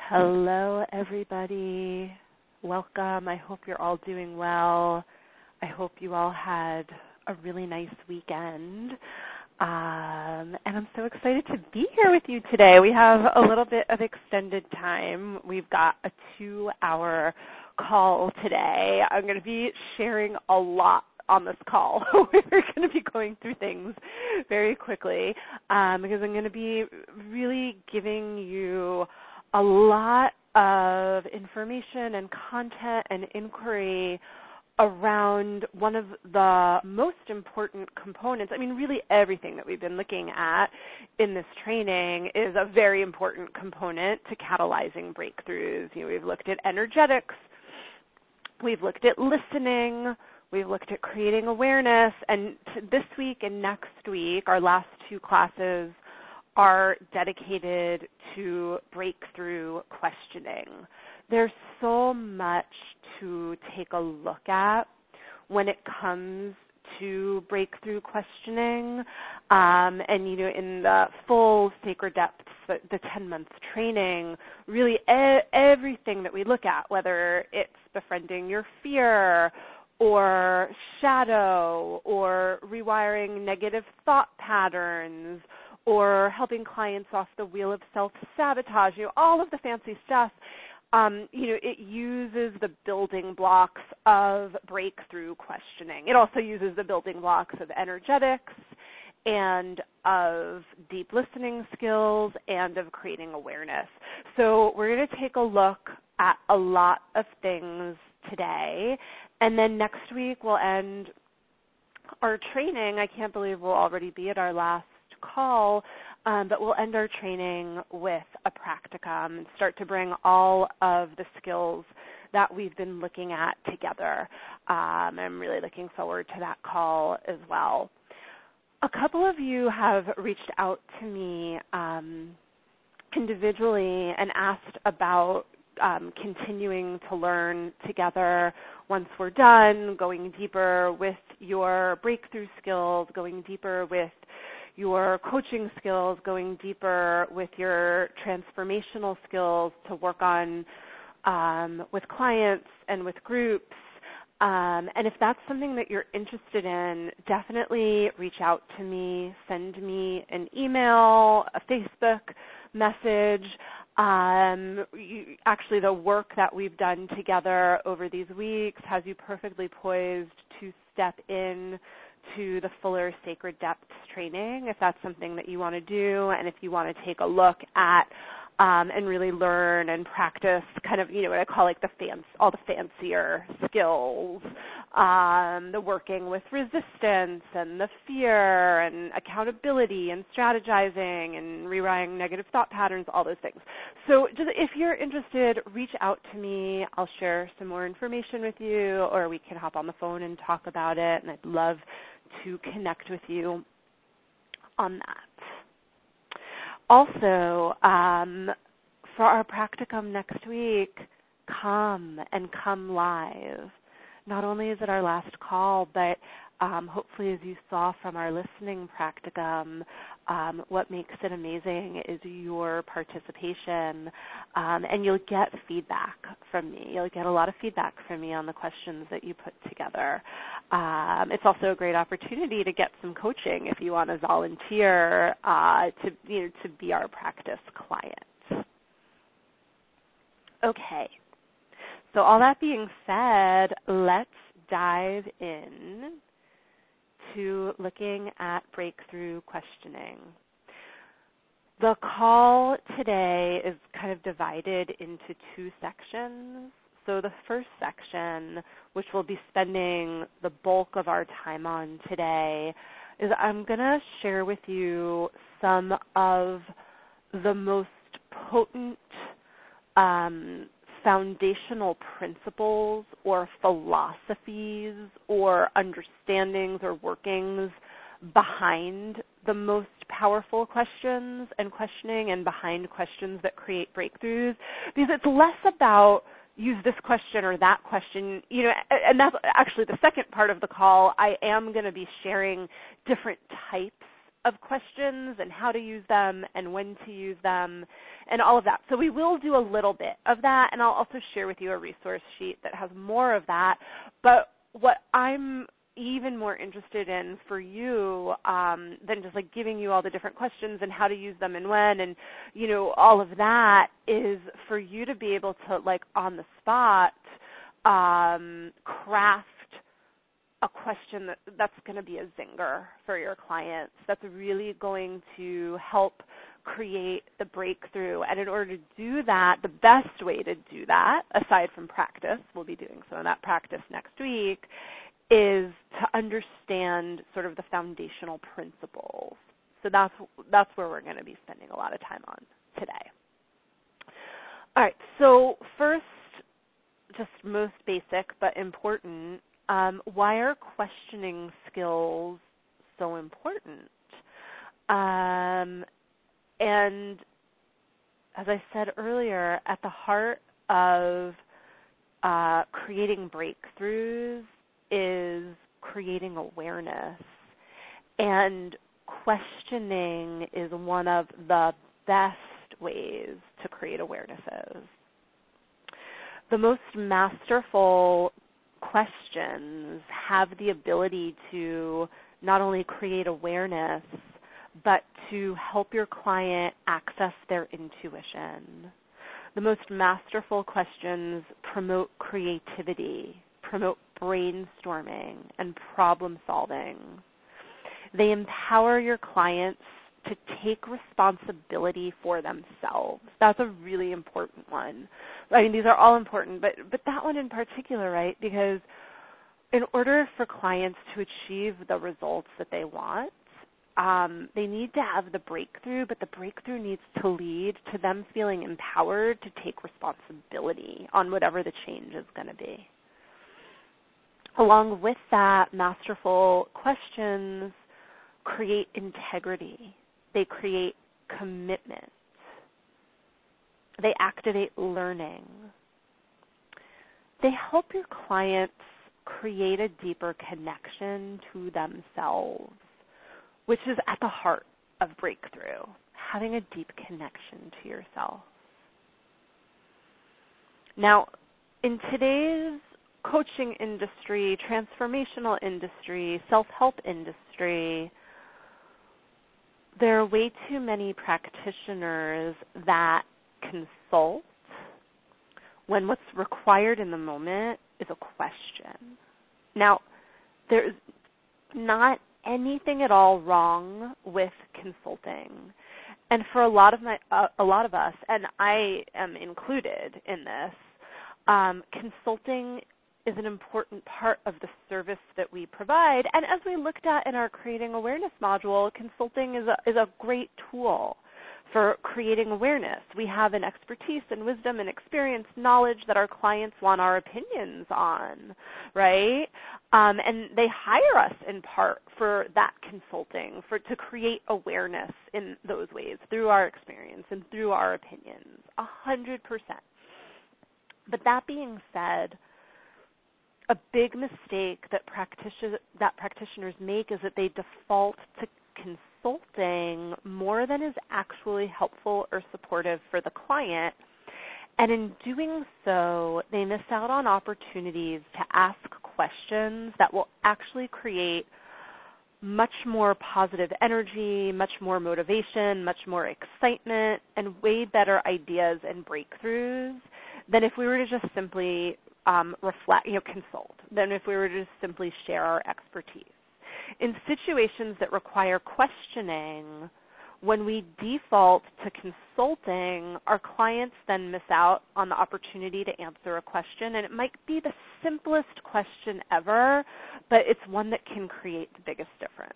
Hello, everybody. Welcome. I hope you're all doing well. I hope you all had a really nice weekend. And I'm so excited to be here with you today. We have a little bit of extended time. We've got a 2-hour call today. I'm going to be sharing a lot on this call. We're going to be going through things very quickly because I'm going to be really giving you a lot of information and content and inquiry around one of the most important components. I mean, really everything that we've been looking at in this training is a very important component to catalyzing breakthroughs. You know, we've looked at energetics, we've looked at listening, we've looked at creating awareness, and this week and next week, our last 2 classes are dedicated to breakthrough questioning. There's so much to take a look at when it comes to breakthrough questioning. And, you know, in the full Sacred Depths, the 10-month training, really everything that we look at, whether it's befriending your fear or shadow or rewiring negative thought patterns or helping clients off the wheel of self-sabotage, you know, all of the fancy stuff, you know, it uses the building blocks of breakthrough questioning. It also uses the building blocks of energetics and of deep listening skills and of creating awareness. So we're going to take a look at a lot of things today, and then next week we'll end our training. I can't believe we'll already be at our last call, but we'll end our training with a practicum and start to bring all of the skills that we've been looking at together. I'm really looking forward to that call as well. A couple of you have reached out to me individually and asked about continuing to learn together once we're done, going deeper with your breakthrough skills, going deeper with your coaching skills, going deeper with your transformational skills to work on with clients and with groups. And if that's something that you're interested in, definitely reach out to me, send me an email, a Facebook message. Actually, the work that we've done together over these weeks has you perfectly poised to step in to the fuller Sacred Depths training, if that's something that you want to do, and if you want to take a look at and really learn and practice kind of, you know, what I call like all the fancier skills, the working with resistance and the fear and accountability and strategizing and rewriting negative thought patterns, all those things. So just if you're interested, reach out to me. I'll share some more information with you, or we can hop on the phone and talk about it, and I'd love to connect with you on that. Also, for our practicum next week, come live. Not only is it our last call, but hopefully, as you saw from our listening practicum, what makes it amazing is your participation, and you'll get feedback from me. You'll get a lot of feedback from me on the questions that you put together. It's also a great opportunity to get some coaching if you want to volunteer to be our practice client. Okay. So all that being said, let's dive in to looking at breakthrough questioning. The call today is kind of divided into 2 sections. So the first section, which we'll be spending the bulk of our time on today, is I'm going to share with you some of the most potent foundational principles or philosophies or understandings or workings behind the most powerful questions and questioning, and behind questions that create breakthroughs, because it's less about use this question or that question, you know, and that's actually the second part of the call. I am going to be sharing different types of questions and how to use them and when to use them and all of that. So we will do a little bit of that, and I'll also share with you a resource sheet that has more of that. But what I'm even more interested in for you than just like giving you all the different questions and how to use them and when and, you know, all of that is for you to be able to, like, on the spot craft a question that's going to be a zinger for your clients, that's really going to help create the breakthrough. And in order to do that, the best way to do that, aside from practice, we'll be doing some of that practice next week, is to understand sort of the foundational principles. So that's where we're going to be spending a lot of time on today. All right, so first, just most basic but important, why are questioning skills so important? And as I said earlier, at the heart of creating breakthroughs is creating awareness. And questioning is one of the best ways to create awarenesses. The most masterful questions have the ability to not only create awareness, but to help your client access their intuition. The most masterful questions promote creativity, promote brainstorming and problem solving. They empower your clients to take responsibility for themselves. That's a really important one. I mean, these are all important, but that one in particular, right? Because in order for clients to achieve the results that they want, they need to have the breakthrough, but the breakthrough needs to lead to them feeling empowered to take responsibility on whatever the change is going to be. Along with that, masterful questions create integrity. They create commitment. They activate learning. They help your clients create a deeper connection to themselves, which is at the heart of breakthrough, having a deep connection to yourself. Now, in today's coaching industry, transformational industry, self-help industry, there are way too many practitioners that consult when what's required in the moment is a question. Now, there's not anything at all wrong with consulting. And for a lot of us, and I am included in this, consulting is an important part of the service that we provide. And as we looked at in our Creating Awareness module, consulting is a great tool for creating awareness. We have an expertise and wisdom and experience, knowledge that our clients want our opinions on, right? And they hire us in part for that consulting, to create awareness in those ways through our experience and through our opinions, 100%. But that being said, a big mistake that practitioners make is that they default to consulting more than is actually helpful or supportive for the client. And in doing so, they miss out on opportunities to ask questions that will actually create much more positive energy, much more motivation, much more excitement, and way better ideas and breakthroughs than if we were to just simply consult, than if we were to just simply share our expertise. In situations that require questioning, when we default to consulting, our clients then miss out on the opportunity to answer a question, and it might be the simplest question ever, but it's one that can create the biggest difference.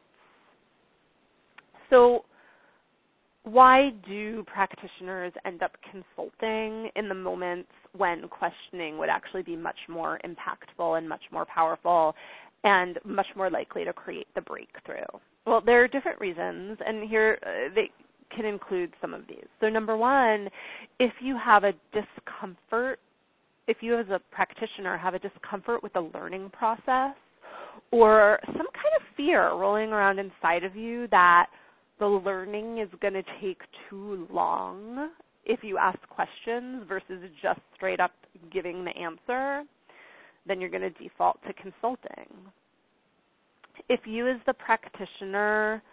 So why do practitioners end up consulting in the moments when questioning would actually be much more impactful and much more powerful and much more likely to create the breakthrough? Well, there are different reasons, and here they can include some of these. So number one, if you have a discomfort, if you as a practitioner have a discomfort with the learning process or some kind of fear rolling around inside of you that the learning is going to take too long if you ask questions versus just straight up giving the answer, then you're going to default to consulting. If you as the practitioner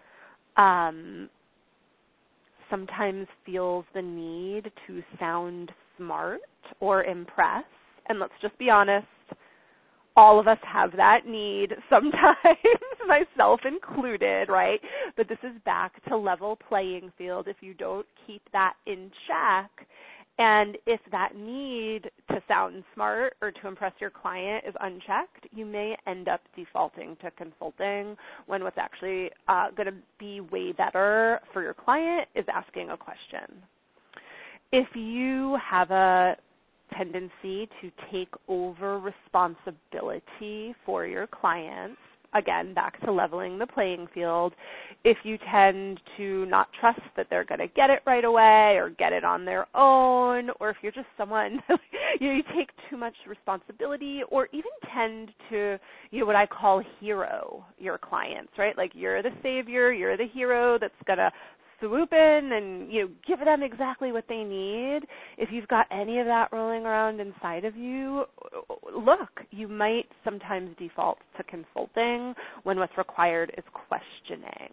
sometimes feels the need to sound smart or impress, and let's just be honest, all of us have that need sometimes, myself included, right? But this is back to level playing field. If you don't keep that in check, and if that need to sound smart or to impress your client is unchecked, you may end up defaulting to consulting when what's actually going to be way better for your client is asking a question. If you have a tendency to take over responsibility for your clients, again, back to leveling the playing field, if you tend to not trust that they're going to get it right away or get it on their own, or if you're just someone, you take too much responsibility or even tend to, what I call hero your clients, right? Like you're the savior, you're the hero that's going to swoop in and give them exactly what they need. If you've got any of that rolling around inside of you, look, you might sometimes default to consulting when what's required is questioning.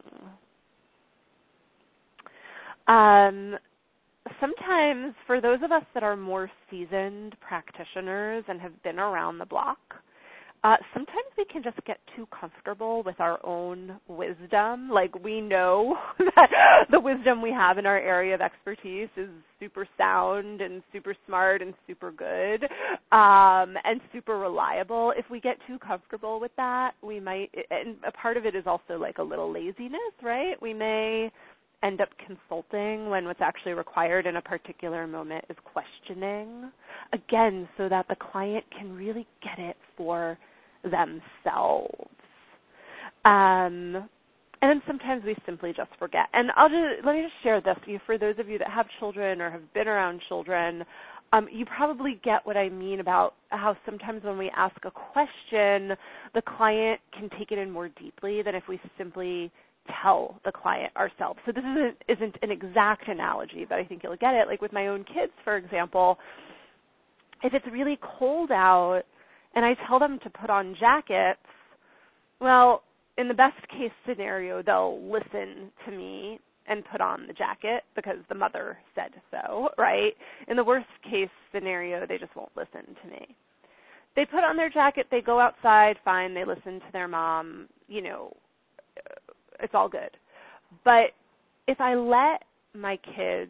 Sometimes for those of us that are more seasoned practitioners and have been around the block, sometimes we can just get too comfortable with our own wisdom. Like we know that the wisdom we have in our area of expertise is super sound and super smart and super good and super reliable. If we get too comfortable with that, we might, and a part of it is also like a little laziness, right? We may end up consulting when what's actually required in a particular moment is questioning, again, so that the client can really get it for themselves. And then sometimes we simply just forget. And let me just share this. For those of you that have children or have been around children, you probably get what I mean about how sometimes when we ask a question, the client can take it in more deeply than if we simply tell the client ourselves. So this isn't an exact analogy, but I think you'll get it. Like with my own kids, for example, if it's really cold out and I tell them to put on jackets, well, in the best case scenario, they'll listen to me and put on the jacket because the mother said so, right? In the worst case scenario, they just won't listen to me. They put on their jacket, they go outside, fine, they listen to their mom, it's all good. But if I let my kids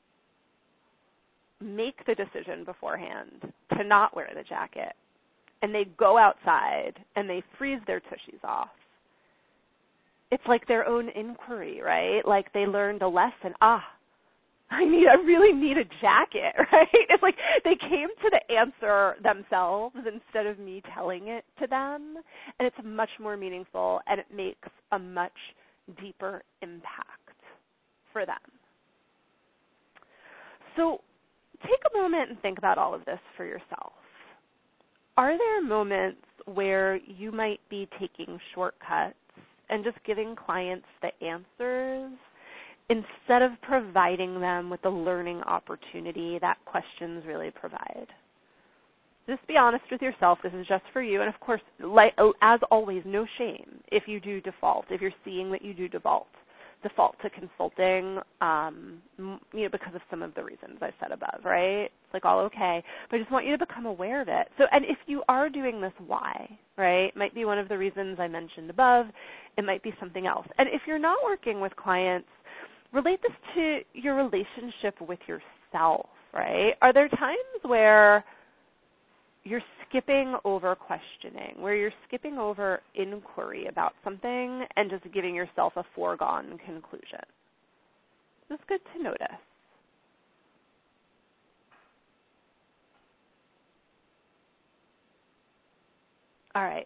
make the decision beforehand to not wear the jacket, and they go outside and they freeze their tushies off, it's like their own inquiry, right? Like they learned a lesson. I really need a jacket, right? It's like they came to the answer themselves instead of me telling it to them, and it's much more meaningful, and it makes a much deeper impact for them. So take a moment and think about all of this for yourself. Are there moments where you might be taking shortcuts and just giving clients the answers instead of providing them with the learning opportunity that questions really provide? Just be honest with yourself. This is just for you. And, of course, as always, no shame if you do default, if you're seeing that you do default to consulting, because of some of the reasons I said above, right? It's like all okay. But I just want you to become aware of it. So, and if you are doing this, why, right? It might be one of the reasons I mentioned above. It might be something else. And if you're not working with clients, relate this to your relationship with yourself, right? Are there times where you're skipping over questioning, where you're skipping over inquiry about something and just giving yourself a foregone conclusion? It's good to notice. All right.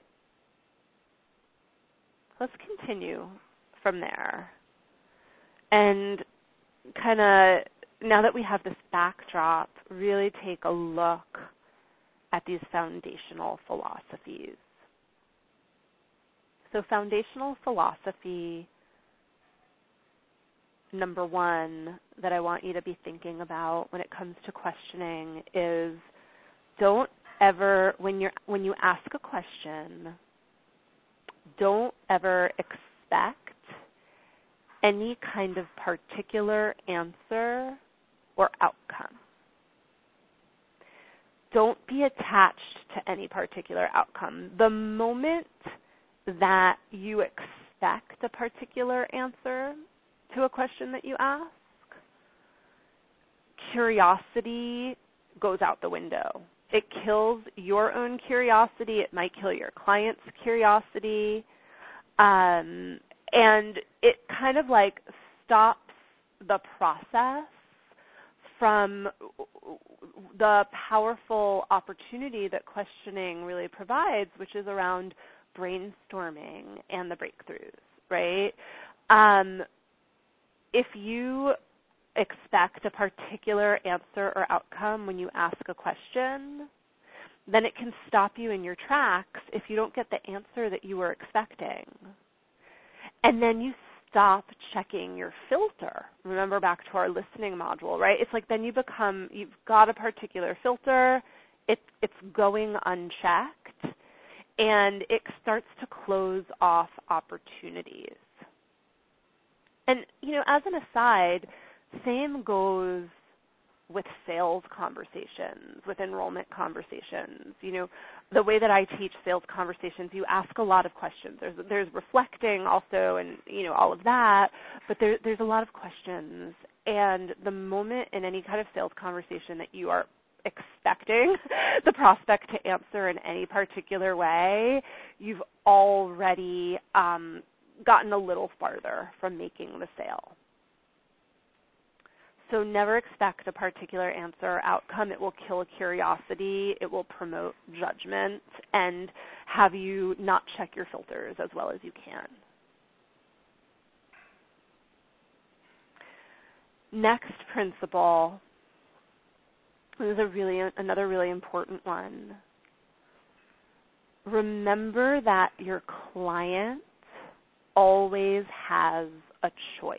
Let's continue from there. And kind of, now that we have this backdrop, really take a look at these foundational philosophies. So foundational philosophy number one that I want you to be thinking about when it comes to questioning is don't ever, when you ask a question, don't ever expect any kind of particular answer or outcome. Don't be attached to any particular outcome. The moment that you expect a particular answer to a question that you ask, curiosity goes out the window. It kills your own curiosity. It might kill your client's curiosity. And it kind of like stops the process from the powerful opportunity that questioning really provides, which is around brainstorming and the breakthroughs, right? If you expect a particular answer or outcome when you ask a question, then it can stop you in your tracks if you don't get the answer that you were expecting. And then you stop checking your filter. Remember back to our listening module, right? It's like then you've got a particular filter, it's going unchecked, and it starts to close off opportunities. And, as an aside, same goes with sales conversations, with enrollment conversations. The way that I teach sales conversations, you ask a lot of questions. There's reflecting also and, all of that, but there's a lot of questions. And the moment in any kind of sales conversation that you are expecting the prospect to answer in any particular way, you've already gotten a little farther from making the sale. So never expect a particular answer or outcome. It will kill curiosity. It will promote judgment and have you not check your filters as well as you can. Next principle is another really important one. Remember that your client always has a choice.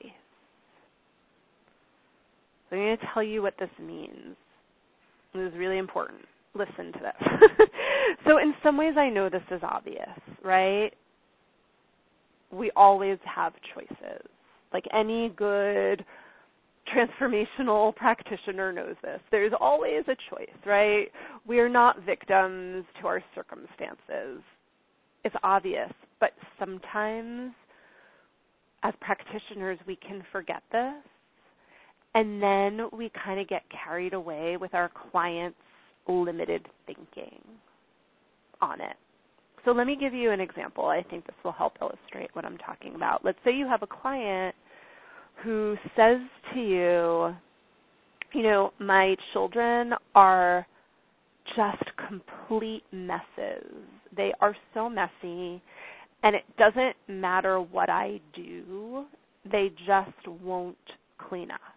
So I'm going to tell you what this means. This is really important. Listen to this. So in some ways I know this is obvious, right? We always have choices. Like any good transformational practitioner knows this. There's always a choice, right? We are not victims to our circumstances. It's obvious, but sometimes as practitioners we can forget this. And then we kind of get carried away with our clients' limited thinking on it. So let me give you an example. I think this will help illustrate what I'm talking about. Let's say you have a client who says to you, my children are just complete messes. They are so messy, and it doesn't matter what I do, they just won't clean up.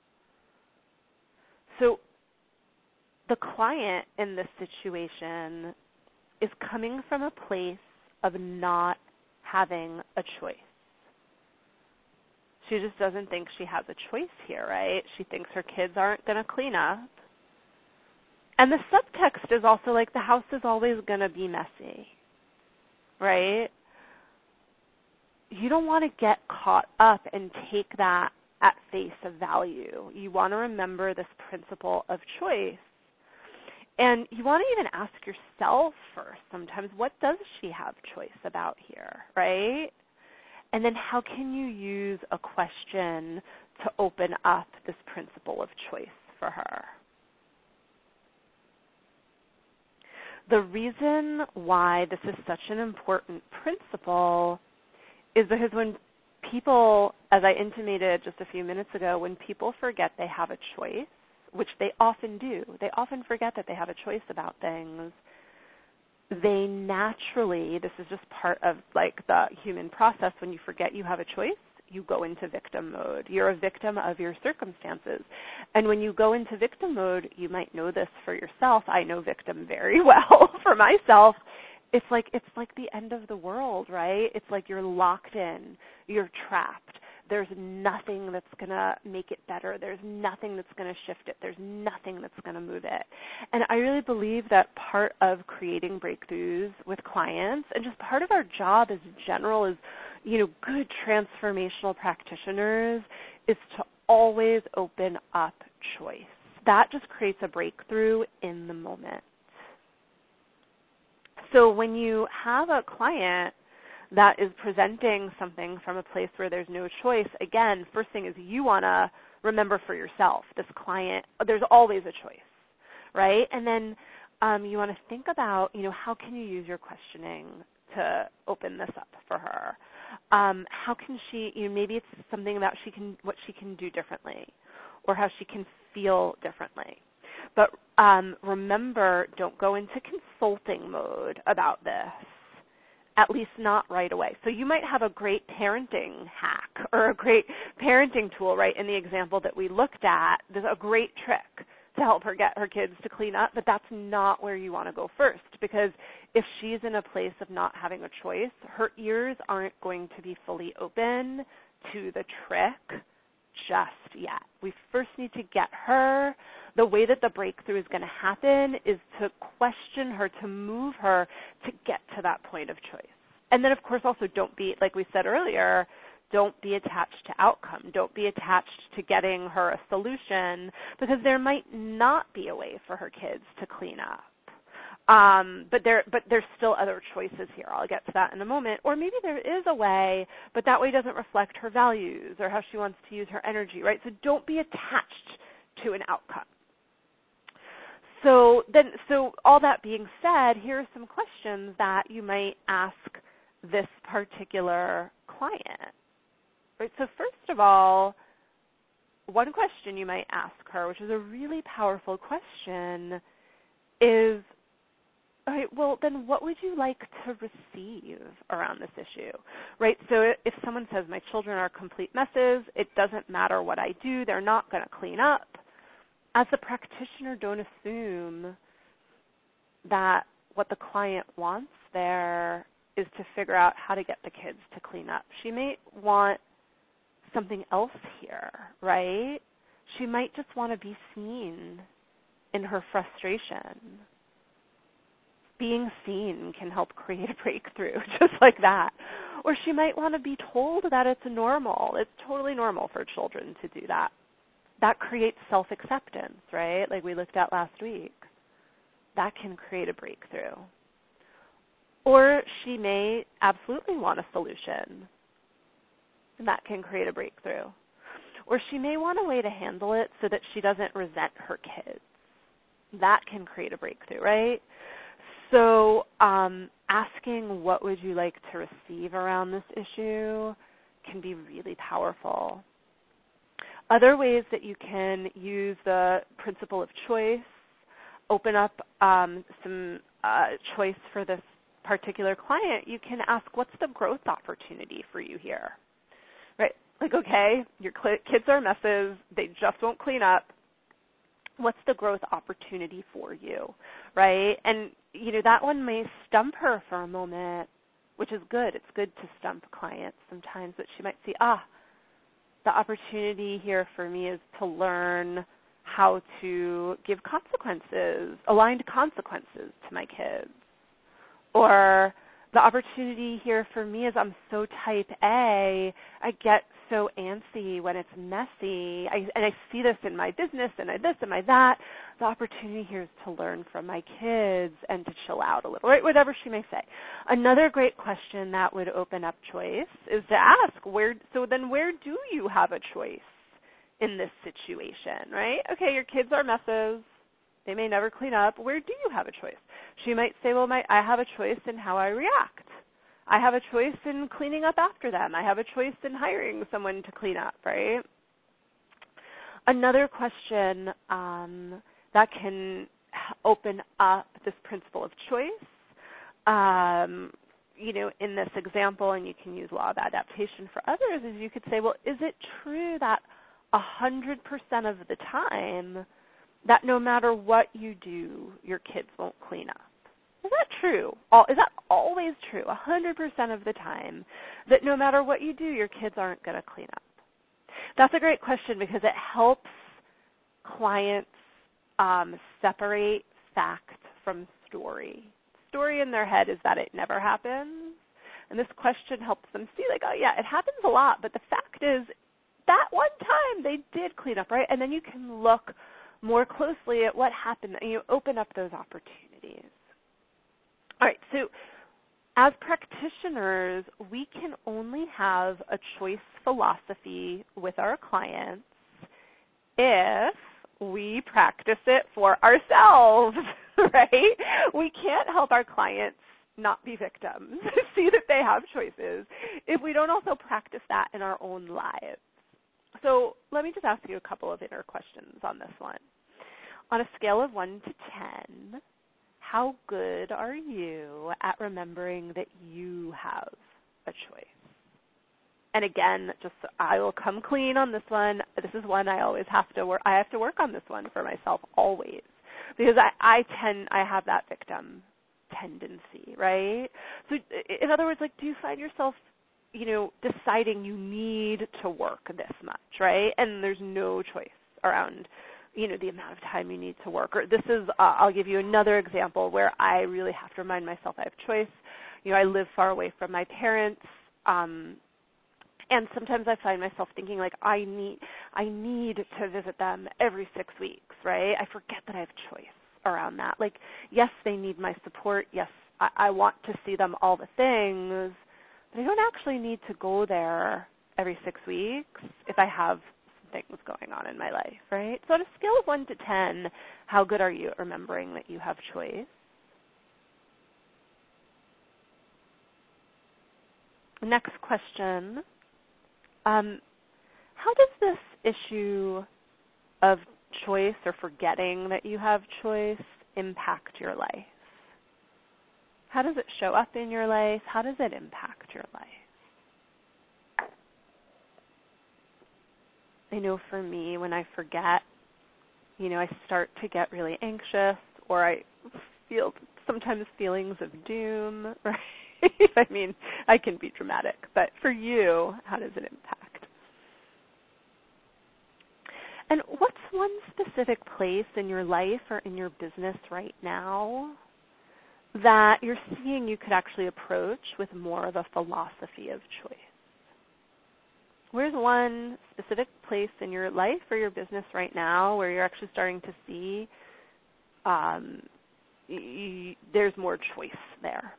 So the client in this situation is coming from a place of not having a choice. She just doesn't think she has a choice here, right? She thinks her kids aren't going to clean up. And the subtext is also like the house is always going to be messy, right? You don't want to get caught up and take that at face value. You want to remember this principle of choice. And you want to even ask yourself first sometimes, what does she have choice about here, right? And then how can you use a question to open up this principle of choice for her? The reason why this is such an important principle is because when people, as I intimated just a few minutes ago, when people forget they have a choice, which they often do, they often forget that they have a choice about things, they naturally, this is just part of like the human process, when you forget you have a choice, you go into victim mode. You're a victim of your circumstances. And when you go into victim mode, you might know this for yourself. I know victim very well for myself. It's like the end of the world, right? It's like you're locked in, you're trapped. there's nothing that's going to make it better. There's nothing that's going to shift it. There's nothing that's going to move it. And I really believe that part of creating breakthroughs with clients and just part of our job as general as, good transformational practitioners is to always open up choice. That just creates a breakthrough in the moment. So when you have a client that is presenting something from a place where there's no choice, again, first thing is you want to remember for yourself, this client, there's always a choice, right? And then you want to think about, how can you use your questioning to open this up for her? How can she, maybe it's something about what she can do differently or how she can feel differently. But remember, don't go into consulting mode about this, at least not right away. So you might have a great parenting hack or a great parenting tool, right, in the example that we looked at. There's a great trick to help her get her kids to clean up, but that's not where you want to go first, because if she's in a place of not having a choice, her ears aren't going to be fully open to the trick just yet. We first need to get her. The way that the breakthrough is going to happen is to question her, to move her to get to that point of choice. And then, of course, also don't be, like we said earlier, don't be attached to outcome. Don't be attached to getting her a solution, because there might not be a way for her kids to clean up. But there's still other choices here. I'll get to that in a moment. Or maybe there is a way, but that way doesn't reflect her values or how she wants to use her energy, right? So don't be attached to an outcome. So all that being said, here are some questions that you might ask this particular client. Right? So first of all, one question you might ask her, which is a really powerful question, is, all right, well, then what would you like to receive around this issue, right? So if someone says, my children are complete messes, it doesn't matter what I do, they're not going to clean up. As a practitioner, don't assume that what the client wants there is to figure out how to get the kids to clean up. She may want something else here, right? She might just want to be seen in her frustration. Being seen can help create a breakthrough, just like that. Or she might want to be told that it's normal. It's totally normal for children to do that. That creates self-acceptance, right? Like we looked at last week. That can create a breakthrough. Or she may absolutely want a solution. And that can create a breakthrough. Or she may want a way to handle it so that she doesn't resent her kids. That can create a breakthrough, right? So asking what would you like to receive around this issue can be really powerful. Other ways that you can use the principle of choice, open up some choice for this particular client, you can ask, what's the growth opportunity for you here? Right? Like, okay, your kids are messes, they just won't clean up. What's the growth opportunity for you, right? And, that one may stump her for a moment, which is good. It's good to stump clients sometimes, but she might see, the opportunity here for me is to learn how to give consequences, aligned consequences to my kids. Or the opportunity here for me is I'm so type A, I get so antsy when it's messy, and I see this in my business and this and my that. The opportunity here is to learn from my kids and to chill out a little, right? Whatever she may say. Another great question that would open up choice is to ask, where do you have a choice in this situation, right? Okay, your kids are messes. They may never clean up. Where do you have a choice? She might say, well, I have a choice in how I react. I have a choice in cleaning up after them. I have a choice in hiring someone to clean up, right? Another question that can open up this principle of choice, in this example, and you can use law of adaptation for others, is you could say, well, is it true that 100% of the time that no matter what you do, your kids won't clean up? Is that true? Is that always true, 100% of the time, that no matter what you do, your kids aren't going to clean up? That's a great question because it helps clients separate fact from story. Story in their head is that it never happens. And this question helps them see, like, oh, yeah, it happens a lot. But the fact is that one time they did clean up, right? And then you can look more closely at what happened and you open up those opportunities. All right, so as practitioners, we can only have a choice philosophy with our clients if we practice it for ourselves, right? We can't help our clients not be victims, see that they have choices, if we don't also practice that in our own lives. So let me just ask you a couple of inner questions on this one. On a scale of 1 to 10, how good are you at remembering that you have a choice? And again, just I will come clean on this one. This is one I always have to work. I have to work on this one for myself always, because I have that victim tendency, right? So in other words, like, do you find yourself, deciding you need to work this much, right? And there's no choice around, the amount of time you need to work. Or this is, I'll give you another example where I really have to remind myself I have choice. I live far away from my parents. And sometimes I find myself thinking, like, I need to visit them every 6 weeks, right? I forget that I have choice around that. Like, yes, they need my support. Yes, I want to see them, all the things, but I don't actually need to go there every 6 weeks if I have some things going on in my life, right? So on a scale of 1 to 10, how good are you at remembering that you have choice? Next question. How does this issue of choice or forgetting that you have choice impact your life? How does it show up in your life? How does it impact your life? I know for me, when I forget, I start to get really anxious, or I feel sometimes feelings of doom, right? I mean, I can be dramatic, but for you, how does it impact? And what's one specific place in your life or in your business right now that you're seeing you could actually approach with more of a philosophy of choice? Where's one specific place in your life or your business right now where you're actually starting to see there's more choice there?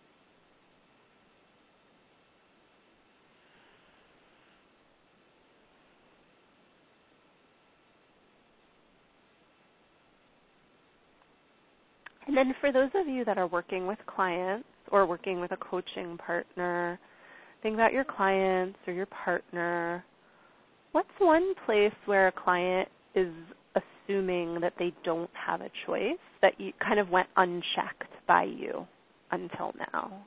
And then for those of you that are working with clients or working with a coaching partner, think about your clients or your partner. What's one place where a client is assuming that they don't have a choice, that you kind of went unchecked by you until now?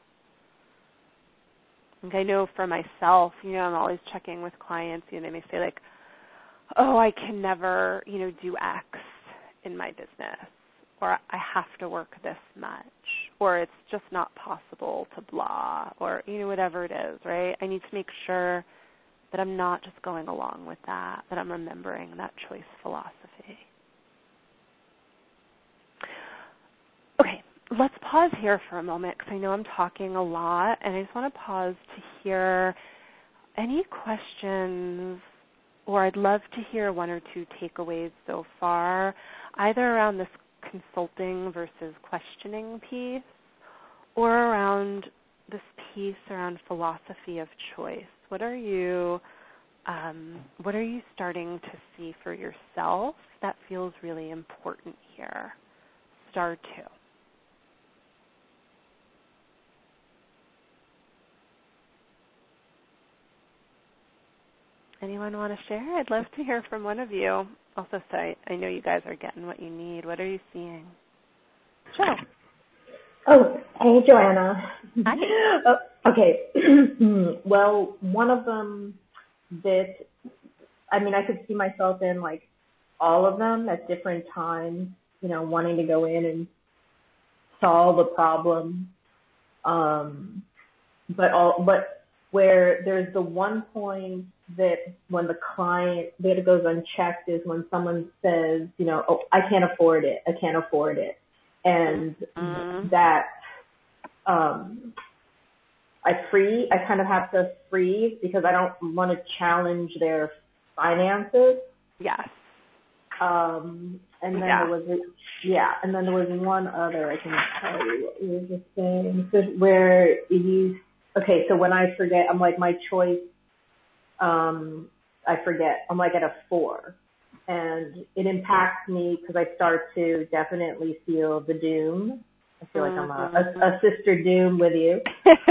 And I know for myself, I'm always checking with clients. They may say, like, oh, I can never, do X in my business, or I have to work this much, or it's just not possible to blah, or, whatever it is, right? I need to make sure that I'm not just going along with that I'm remembering that choice philosophy. Okay, let's pause here for a moment because I know I'm talking a lot, and I just want to pause to hear any questions, or I'd love to hear one or two takeaways so far, either around this consulting versus questioning piece, or around this piece around philosophy of choice. What are you starting to see for yourself that feels really important here? Star 2. Anyone want to share? I'd love to hear from one of you. Also, I know you guys are getting what you need. What are you seeing? Sure. Oh, hey, Joanna. Hi. Okay. Well, one of them that, I could see myself in, like, all of them at different times, wanting to go in and solve a problem. But where there's the one point that when that it goes unchecked is when someone says, oh, I can't afford it. I can't afford it. And that, I kind of have to freeze because I don't want to challenge their finances. Yes. And then there was one other, I can tell you what you were just saying, where so when I forget, I'm like, my choice, I forget, I'm like at a 4. And it impacts me because I start to definitely feel the doom. I feel like I'm a sister doom with you.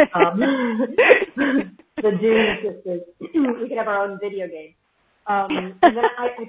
The doom sisters. We could have our own video game. And then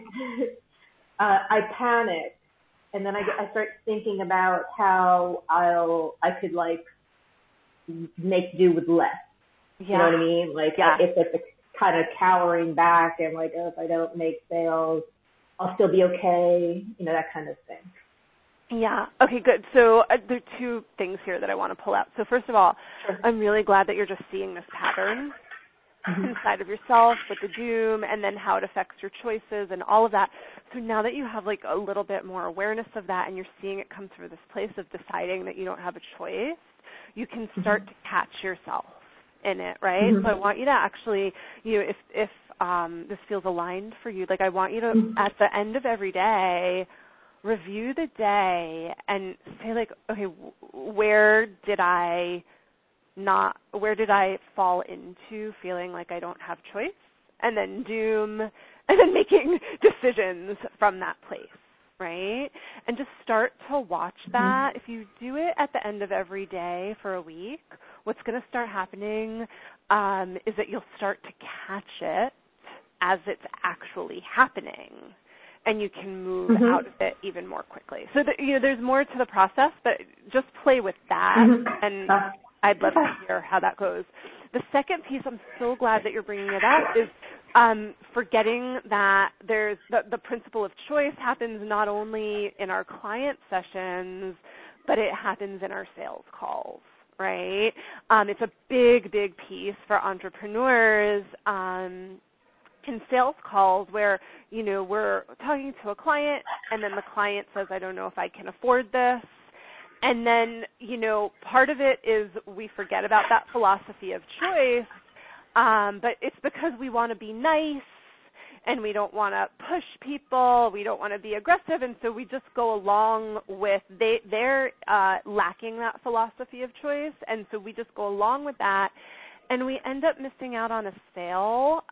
I panic, and then I start thinking about how I could like make do with less. Yeah. You know what I mean? Like if it's kind of cowering back and like, oh, if I don't make sales, I'll still be okay. That kind of thing. Yeah. Okay, good. So there are 2 things here that I want to pull out. So first of all, sure. I'm really glad that you're just seeing this pattern inside of yourself with the doom and then how it affects your choices and all of that. So now that you have like a little bit more awareness of that and you're seeing it come through this place of deciding that you don't have a choice, you can start to catch yourself in it, right? So I want you to actually, if this feels aligned for you, like I want you to, at the end of every day, review the day and say like, okay, where did I fall into feeling like I don't have choice, and then doom, and then making decisions from that place, right? And just start to watch that. If you do it at the end of every day for a week, what's going to start happening is that you'll start to catch it as it's actually happening, and you can move out of it even more quickly. So there's more to the process, but just play with that, and I'd love to hear how that goes. The second piece, I'm so glad that you're bringing it up, is forgetting that there's the principle of choice happens not only in our client sessions, but it happens in our sales calls, right? It's a big, big piece for entrepreneurs in sales calls where, we're talking to a client and then the client says, I don't know if I can afford this. And then, part of it is we forget about that philosophy of choice, but it's because we want to be nice and we don't want to push people, we don't want to be aggressive, and so we just go along with, they're lacking that philosophy of choice, and so we just go along with that, and we end up missing out on a sale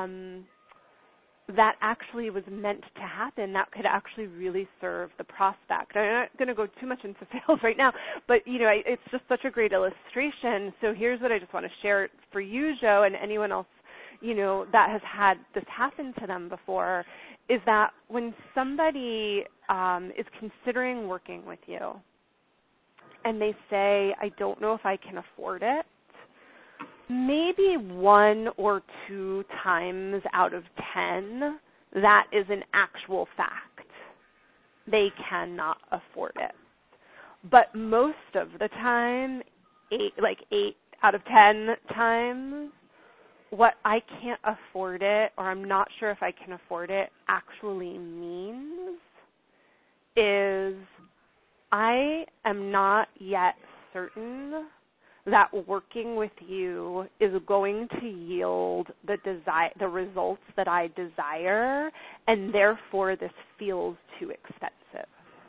that actually was meant to happen, that could actually really serve the prospect. I'm not going to go too much into sales right now, but, it's just such a great illustration. So here's what I just want to share for you, Joe, and anyone else, that has had this happen to them before, is that when somebody is considering working with you and they say, I don't know if I can afford it, maybe 1 or 2 times out of 10, that is an actual fact. They cannot afford it. But most of the time, 8 out of 10 times, what I can't afford it or I'm not sure if I can afford it actually means is I am not yet certain that working with you is going to yield the results that I desire, and therefore this feels too expensive.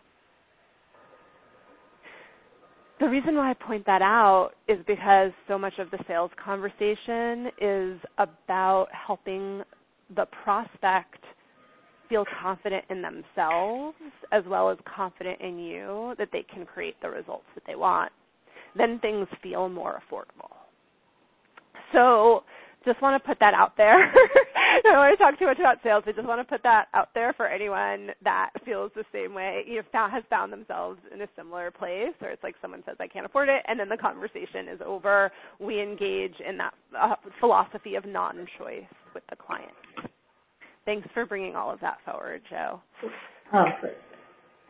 The reason why I point that out is because so much of the sales conversation is about helping the prospect feel confident in themselves as well as confident in you that they can create the results that they want. Then things feel more affordable. So just want to put that out there. I don't want to talk too much about sales. I just want to put that out there for anyone that feels the same way, has found themselves in a similar place, or it's like someone says, I can't afford it, and then the conversation is over. We engage in that philosophy of non-choice with the client. Thanks for bringing all of that forward, Joe. Oh, great.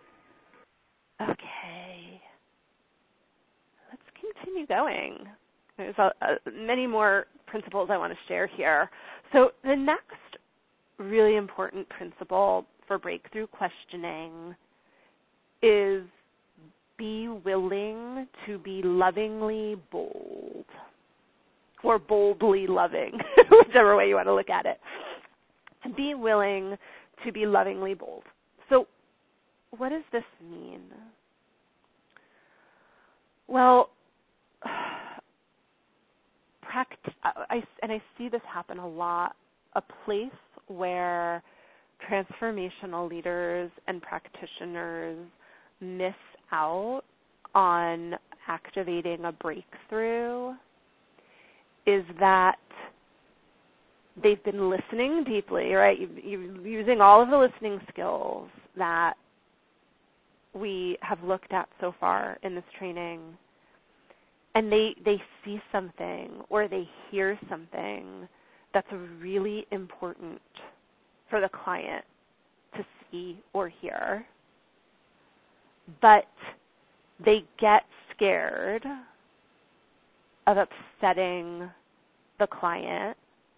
Okay. Let's continue going. There's many more principles I want to share here. So the next really important principle for breakthrough questioning is be willing to be lovingly bold, or boldly loving, whichever way you want to look at it. Be willing to be lovingly bold. So what does this mean? Well, I see this happen a lot, a place where transformational leaders and practitioners miss out on activating a breakthrough is that they've been listening deeply, right? You're using all of the listening skills that we have looked at so far in this training, and they see something or they hear something that's really important for the client to see or hear, but they get scared of upsetting the client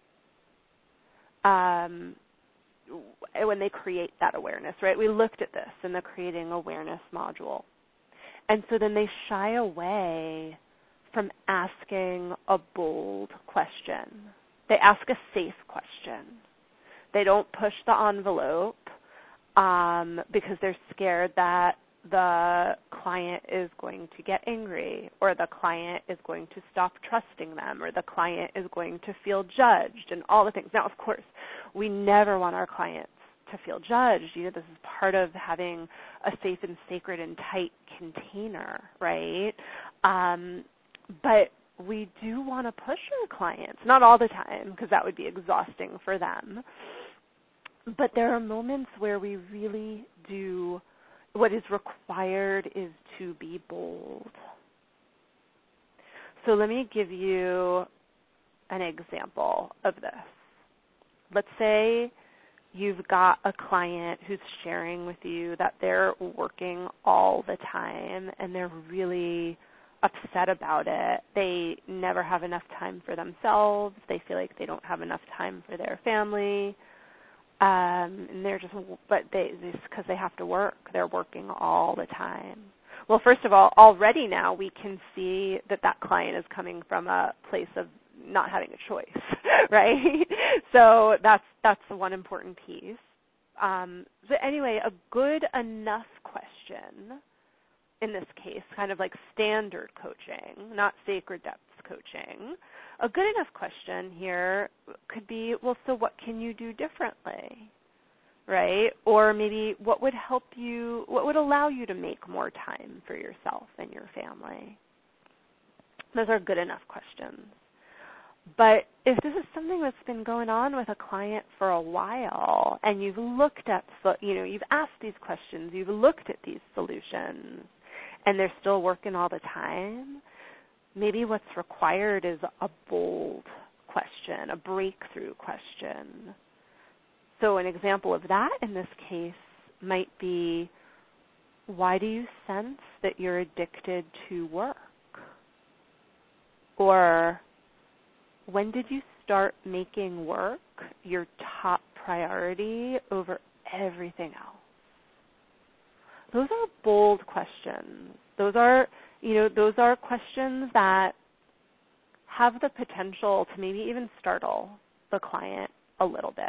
when they create that awareness, right? We looked at this in the Creating Awareness module. And so then they shy away from asking a bold question. They ask a safe question. They don't push the envelope because they're scared that the client is going to get angry, or the client is going to stop trusting them, or the client is going to feel judged, and all the things. Now, of course, we never want our clients to feel judged. This is part of having a safe and sacred and tight container, right? But we do want to push our clients, not all the time, because that would be exhausting for them. But there are moments where we really do. What is required is to be bold. So let me give you an example of this. Let's say you've got a client who's sharing with you that they're working all the time and they're really upset about it. They never have enough time for themselves. They feel like they don't have enough time for their family. And they're just, but because they have to work, they're working all the time. Well, first of all, already now we can see that client is coming from a place of not having a choice, right? So that's one important piece. So anyway, a good enough question in this case, kind of like standard coaching, not sacred depths coaching. A good enough question here could be, well, so what can you do differently, right? Or maybe what would help you, what would allow you to make more time for yourself and your family? Those are good enough questions. But if this is something that's been going on with a client for a while and you've looked at, you've asked these questions, you've looked at these solutions, and they're still working all the time, maybe what's required is a bold question, a breakthrough question. So an example of that in this case might be, why do you sense that you're addicted to work? Or when did you start making work your top priority over everything else? Those are bold questions. Those are questions that have the potential to maybe even startle the client a little bit.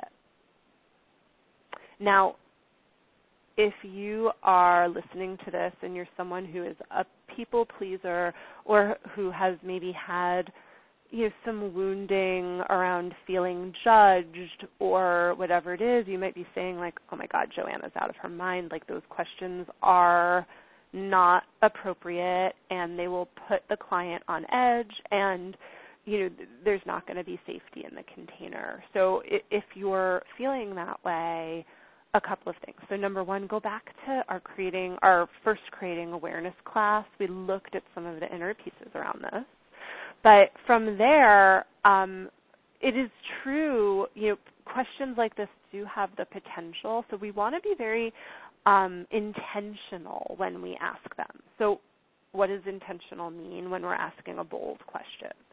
Now, if you are listening to this and you're someone who is a people pleaser or who has maybe had some wounding around feeling judged or whatever it is, you might be saying like, oh my God, Joanna's out of her mind. Like those questions are not appropriate and they will put the client on edge and, there's not going to be safety in the container. So if you're feeling that way, a couple of things. So number one, go back to our first Creating Awareness class. We looked at some of the inner pieces around this. But from there, it is true, questions like this do have the potential. So we want to be very intentional when we ask them. So what does intentional mean when we're asking a bold question?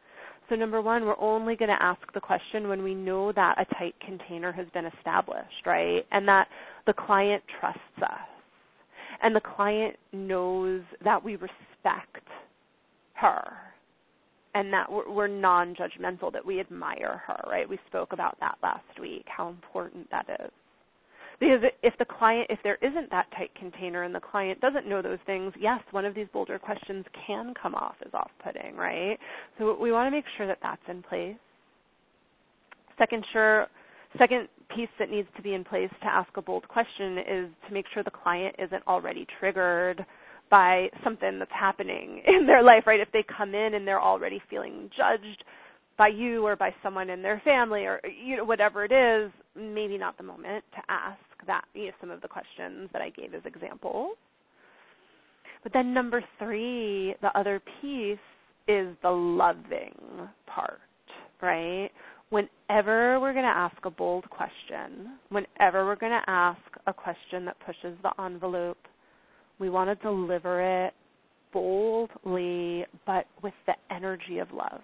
So number one, we're only going to ask the question when we know that a tight container has been established, right? And that the client trusts us. And the client knows that we respect her and that we're non-judgmental, that we admire her, right? We spoke about that last week, how important that is. Because if there isn't that tight container and the client doesn't know those things, yes, one of these bolder questions can come off as off-putting, right? So we want to make sure that that's in place. Second piece that needs to be in place to ask a bold question is to make sure the client isn't already triggered by something that's happening in their life, right? If they come in and they're already feeling judged by you or by someone in their family or whatever it is, maybe not the moment to ask that, some of the questions that I gave as examples. But then number 3, the other piece is the loving part, right? Whenever we're going to ask a bold question, whenever we're going to ask a question that pushes the envelope, we want to deliver it boldly, but with the energy of love,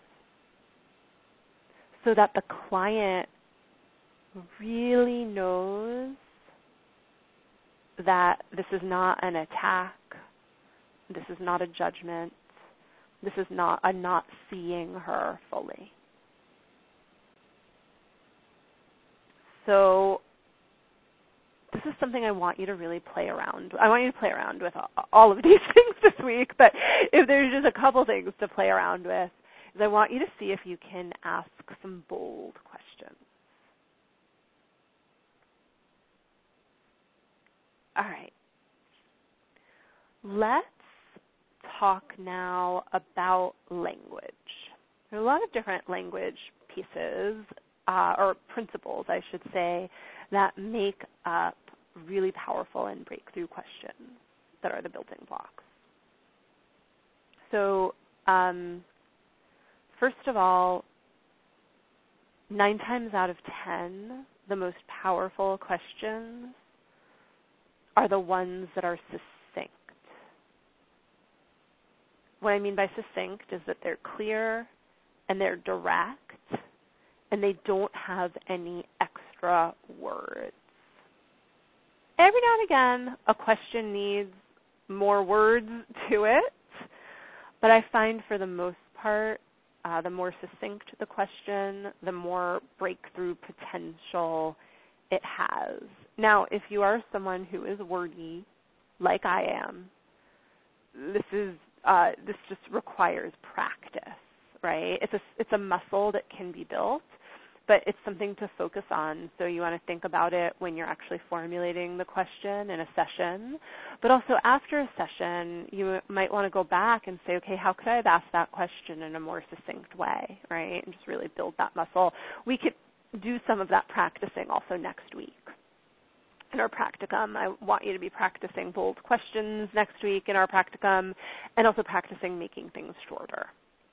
so that the client really knows that this is not an attack, this is not a judgment, this is not a not seeing her fully. So this is something I want you to really play around. I want you to play around with all of these things this week, but if there's just a couple things to play around with, is I want you to see if you can ask some bold questions. All right. Let's talk now about language. There are a lot of different language pieces, or principles, I should say, that make up really powerful and breakthrough questions that are the building blocks. So, first of all, 9 times out of 10, the most powerful questions are the ones that are succinct. What I mean by succinct is that they're clear and they're direct and they don't have any extra words. Every now and again, a question needs more words to it, but I find for the most part, the more succinct the question, the more breakthrough potential it has. Now, if you are someone who is wordy, like I am, this just requires practice, right? It's a muscle that can be built, but it's something to focus on. So you want to think about it when you're actually formulating the question in a session. But also after a session, you might want to go back and say, okay, how could I have asked that question in a more succinct way, right? And just really build that muscle. We could do some of that practicing also next week. In our practicum, I want you to be practicing bold questions next week in our practicum and also practicing making things shorter.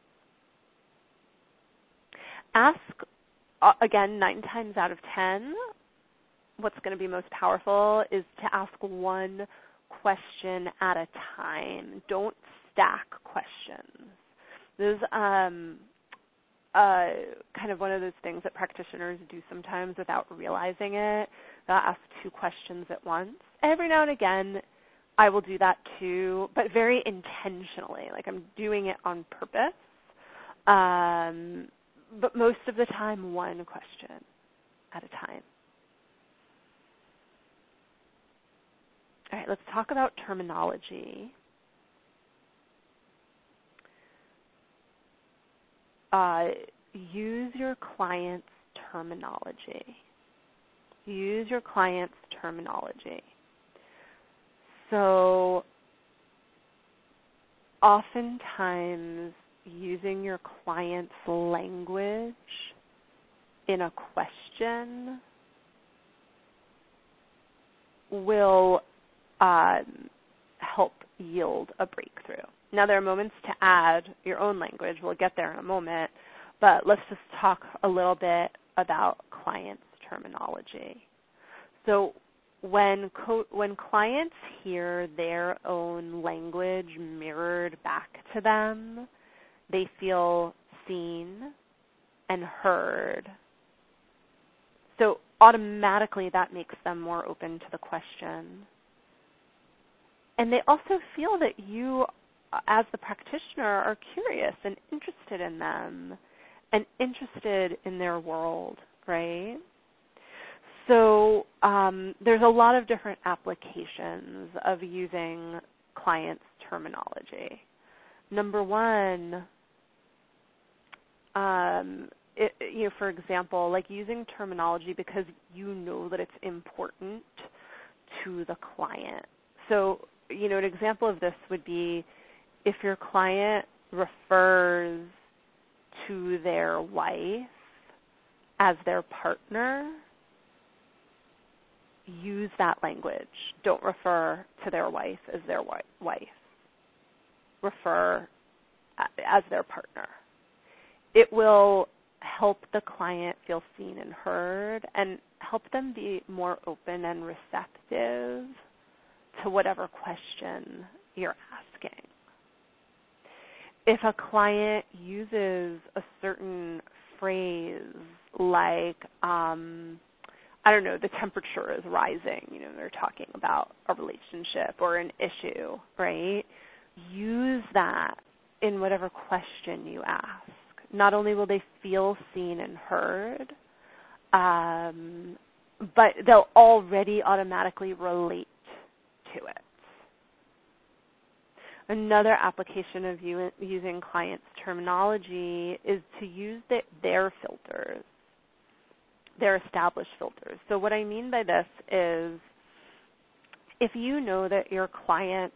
Ask, again, 9 times out of 10, what's going to be most powerful is to ask one question at a time. Don't stack questions. This is kind of one of those things that practitioners do sometimes without realizing it. They'll ask 2 questions at once. Every now and again, I will do that too, but very intentionally. Like I'm doing it on purpose. But most of the time, one question at a time. All right, let's talk about terminology. Use your client's terminology. Use your client's terminology. So oftentimes using your client's language in a question will help yield a breakthrough. Now, there are moments to add your own language. We'll get there in a moment. But let's just talk a little bit about clients' terminology. So when clients hear their own language mirrored back to them, they feel seen and heard. So automatically that makes them more open to the question. And they also feel that you, as the practitioner, are curious and interested in them and interested in their world, right? So there's a lot of different applications of using clients' terminology. Number one, for example, like using terminology because you know that it's important to the client. So, an example of this would be if your client refers to their wife as their partner, use that language. Don't refer to their wife as their wife. Refer as their partner. It will help the client feel seen and heard and help them be more open and receptive to whatever question you're asking. If a client uses a certain phrase like, the temperature is rising, they're talking about a relationship or an issue, right? Use that in whatever question you ask. Not only will they feel seen and heard, but they'll already automatically relate to it. Another application of using clients' terminology is to use their filters, their established filters. So what I mean by this is if you know that your client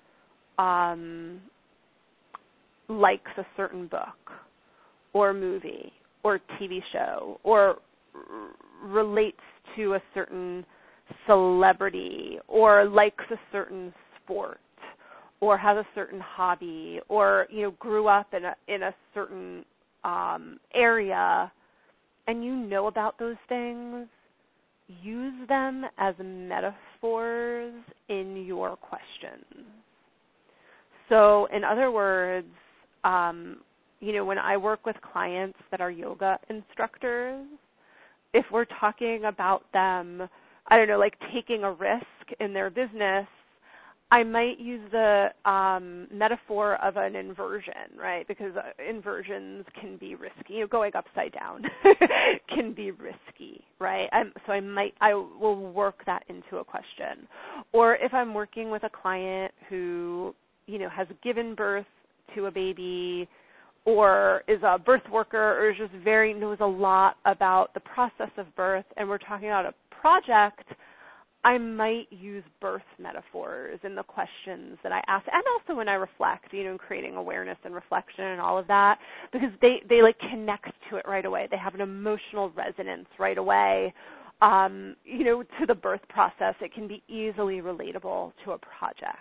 likes a certain book or movie or TV show or relates to a certain celebrity or likes a certain sport or has a certain hobby or grew up in a certain area, and you know about those things, use them as metaphors in your questions. So in other words, when I work with clients that are yoga instructors, if we're talking about them, taking a risk in their business, I might use the metaphor of an inversion, right? Because inversions can be risky. Going upside down can be risky, right? I will work that into a question. Or if I'm working with a client who, has given birth to a baby or is a birth worker or is just knows a lot about the process of birth, and we're talking about a project, I might use birth metaphors in the questions that I ask, and also when I reflect, creating awareness and reflection and all of that, because they connect to it right away. They have an emotional resonance right away, to the birth process. It can be easily relatable to a project.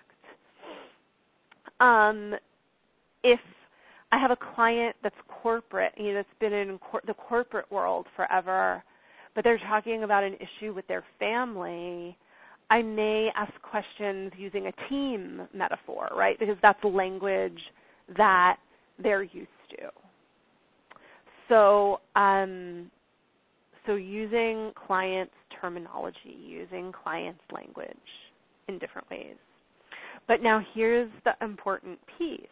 If I have a client that's corporate, that's been in the corporate world forever, but they're talking about an issue with their family, I may ask questions using a team metaphor, right? Because that's language that they're used to. So, using clients' terminology, using clients' language in different ways. But now here's the important piece.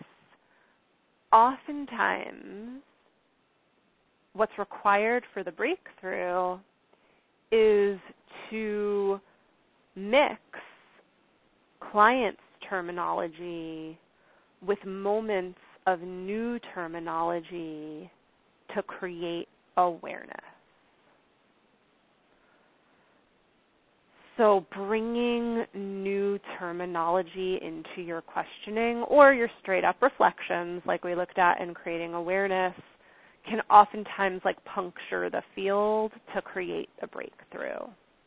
Oftentimes, what's required for the breakthrough is to mix clients' terminology with moments of new terminology to create awareness. So bringing new terminology into your questioning or your straight up reflections like we looked at in creating awareness can oftentimes puncture the field to create a breakthrough.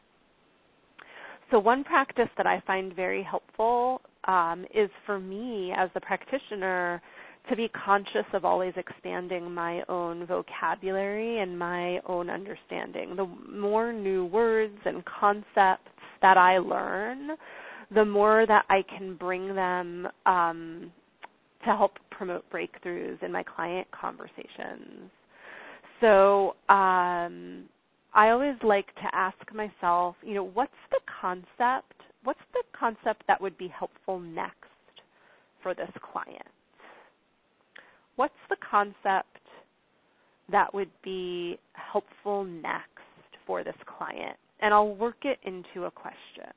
So one practice that I find very helpful is for me as the practitioner to be conscious of always expanding my own vocabulary and my own understanding. The more new words and concepts that I learn, the more that I can bring them to help promote breakthroughs in my client conversations. So I always like to ask myself, what's the concept that would be helpful next for this client? What's the concept that would be helpful next for this client? And I'll work it into a question.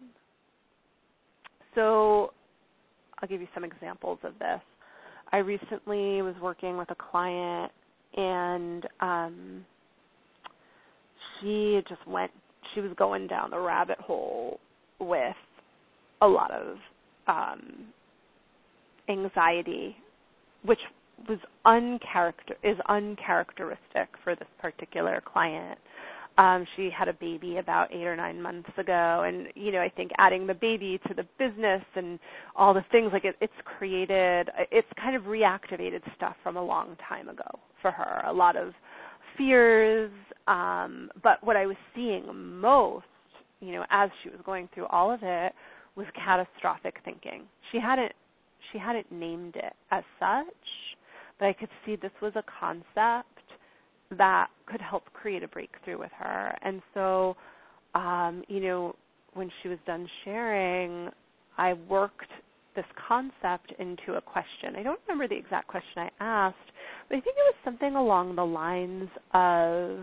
So I'll give you some examples of this. I recently was working with a client, and she was going down the rabbit hole with a lot of anxiety, which is uncharacteristic for this particular client. She had a baby about 8 or 9 months ago, and I think adding the baby to the business and all the things, like it's kind of reactivated stuff from a long time ago for her. A lot of fears, but what I was seeing most, as she was going through all of it, was catastrophic thinking. She hadn't named it as such, but I could see this was a concept that could help create a breakthrough with her. And so, when she was done sharing, I worked this concept into a question. I don't remember the exact question I asked, but I think it was something along the lines of,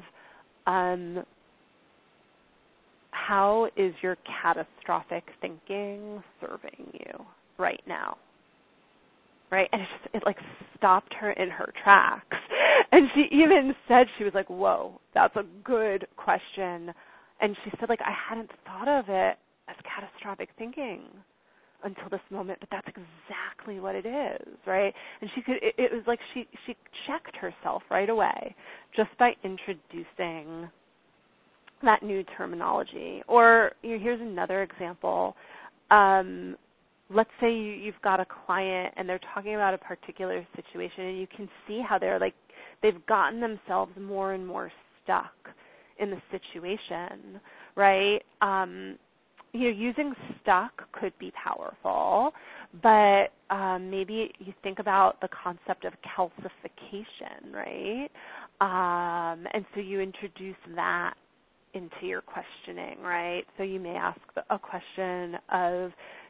how is your catastrophic thinking serving you right now? Right? And it stopped her in her tracks. And she even said, she was like, whoa, that's a good question. And she said, I hadn't thought of it as catastrophic thinking until this moment, but that's exactly what it is, right? And it was like she checked herself right away just by introducing that new terminology. Or here's another example. Let's say you've got a client and they're talking about a particular situation, and you can see how they've gotten themselves more and more stuck in the situation, right? Using stuck could be powerful, but maybe you think about the concept of calcification, right? And so you introduce that into your questioning, right? So you may ask a question of,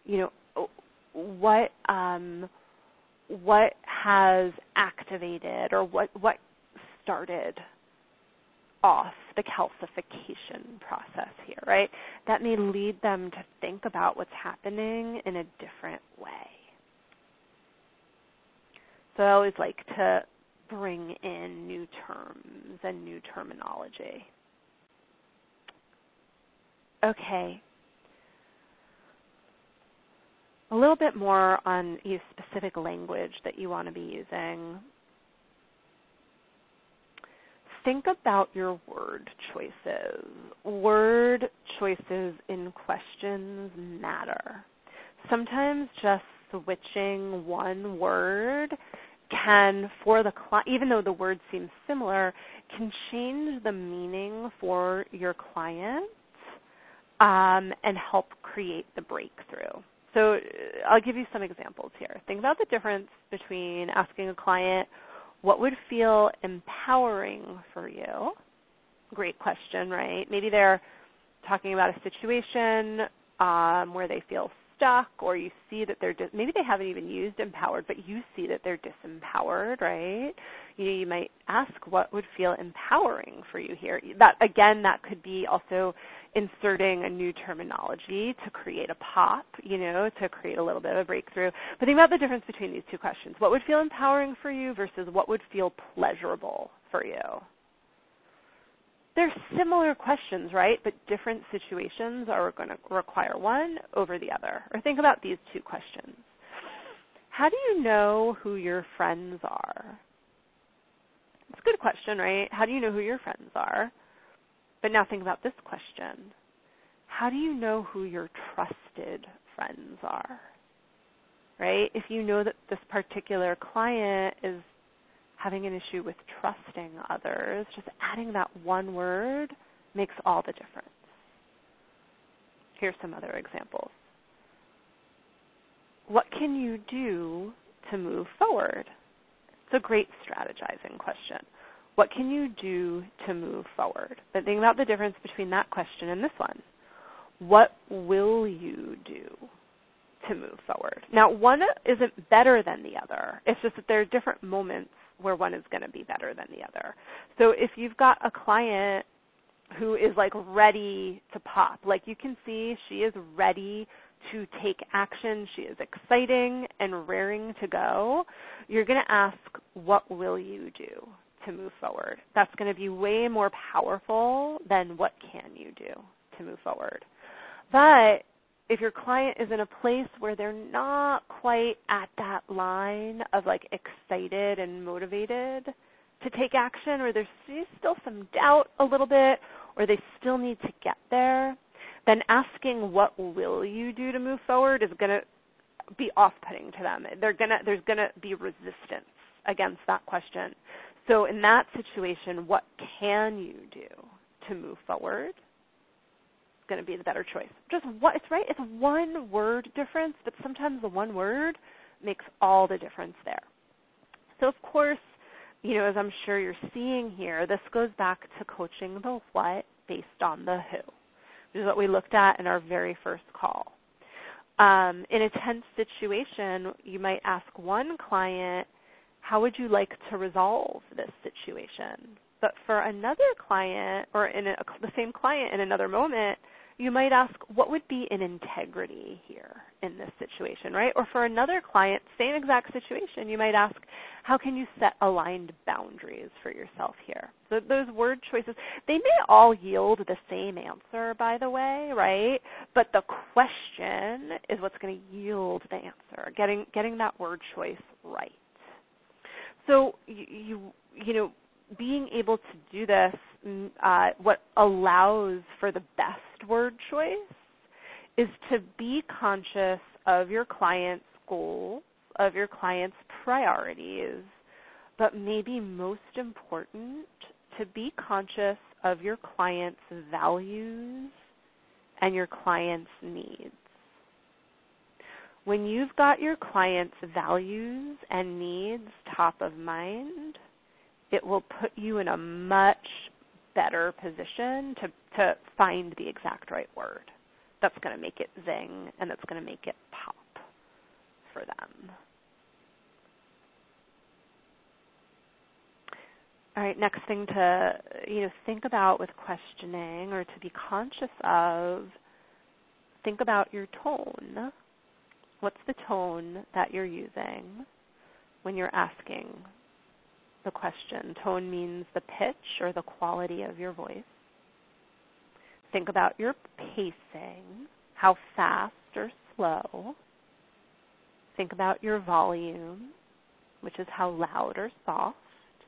what has activated, or what started off the calcification process here, right? That may lead them to think about what's happening in a different way. So I always like to bring in new terms and new terminology. Okay. A little bit more on specific language that you want to be using. Think about your word choices. Word choices in questions matter. Sometimes just switching one word can, for the client, even though the word seems similar, can change the meaning for your client and help create the breakthrough. So I'll give you some examples here. Think about the difference between asking a client, what would feel empowering for you? Great question, right? Maybe they're talking about a situation where they feel stuck, or you see that maybe they haven't even used empowered, but you see that they're disempowered, right? You might ask, what would feel empowering for you here? That could be also inserting a new terminology to create a pop, to create a little bit of a breakthrough. But think about the difference between these two questions. What would feel empowering for you versus what would feel pleasurable for you? They're similar questions, right? But different situations are going to require one over the other. Or think about these two questions. How do you know who your friends are? It's a good question, right? How do you know who your friends are? But now think about this question. How do you know who your trusted friends are? Right? If you know that this particular client is having an issue with trusting others, just adding that one word makes all the difference. Here's some other examples. What can you do to move forward? It's a great strategizing question. What can you do to move forward? But think about the difference between that question and this one. What will you do to move forward? Now, one isn't better than the other. It's just that there are different moments where one is going to be better than the other. So if you've got a client who is like ready to pop, like you can see she is ready to take action, she is exciting and raring to go, you're going to ask, what will you do to move forward? That's going to be way more powerful than what can you do to move forward. But if your client is in a place where they're not quite at that line of like excited and motivated to take action, or there's still some doubt a little bit, or they still need to get there, then asking what will you do to move forward is going to be off-putting to them. There's going to be resistance against that question. So in that situation, what can you do to move forward? It's going to be the better choice. Just what it's right. It's one word difference, but sometimes the one word makes all the difference there. So of course, as I'm sure you're seeing here, this goes back to coaching the what based on the who, which is what we looked at in our very first call. In a tense situation, you might ask one client, how would you like to resolve this situation? But for another client, or the same client in another moment, you might ask, what would be an integrity here in this situation, right? Or for another client, same exact situation, you might ask, how can you set aligned boundaries for yourself here? So those word choices, they may all yield the same answer, by the way, right? But the question is what's going to yield the answer, getting that word choice right. So being able to do this, what allows for the best word choice is to be conscious of your client's goals, of your client's priorities, but maybe most important, to be conscious of your client's values and your client's needs. When you've got your client's values and needs top of mind, it will put you in a much better position to find the exact right word that's going to make it zing and that's going to make it pop for them. All right, next thing to think about with questioning, or to be conscious of, think about your tone. What's the tone that you're using when you're asking the question? Tone means the pitch or the quality of your voice. Think about your pacing, how fast or slow. Think about your volume, which is how loud or soft.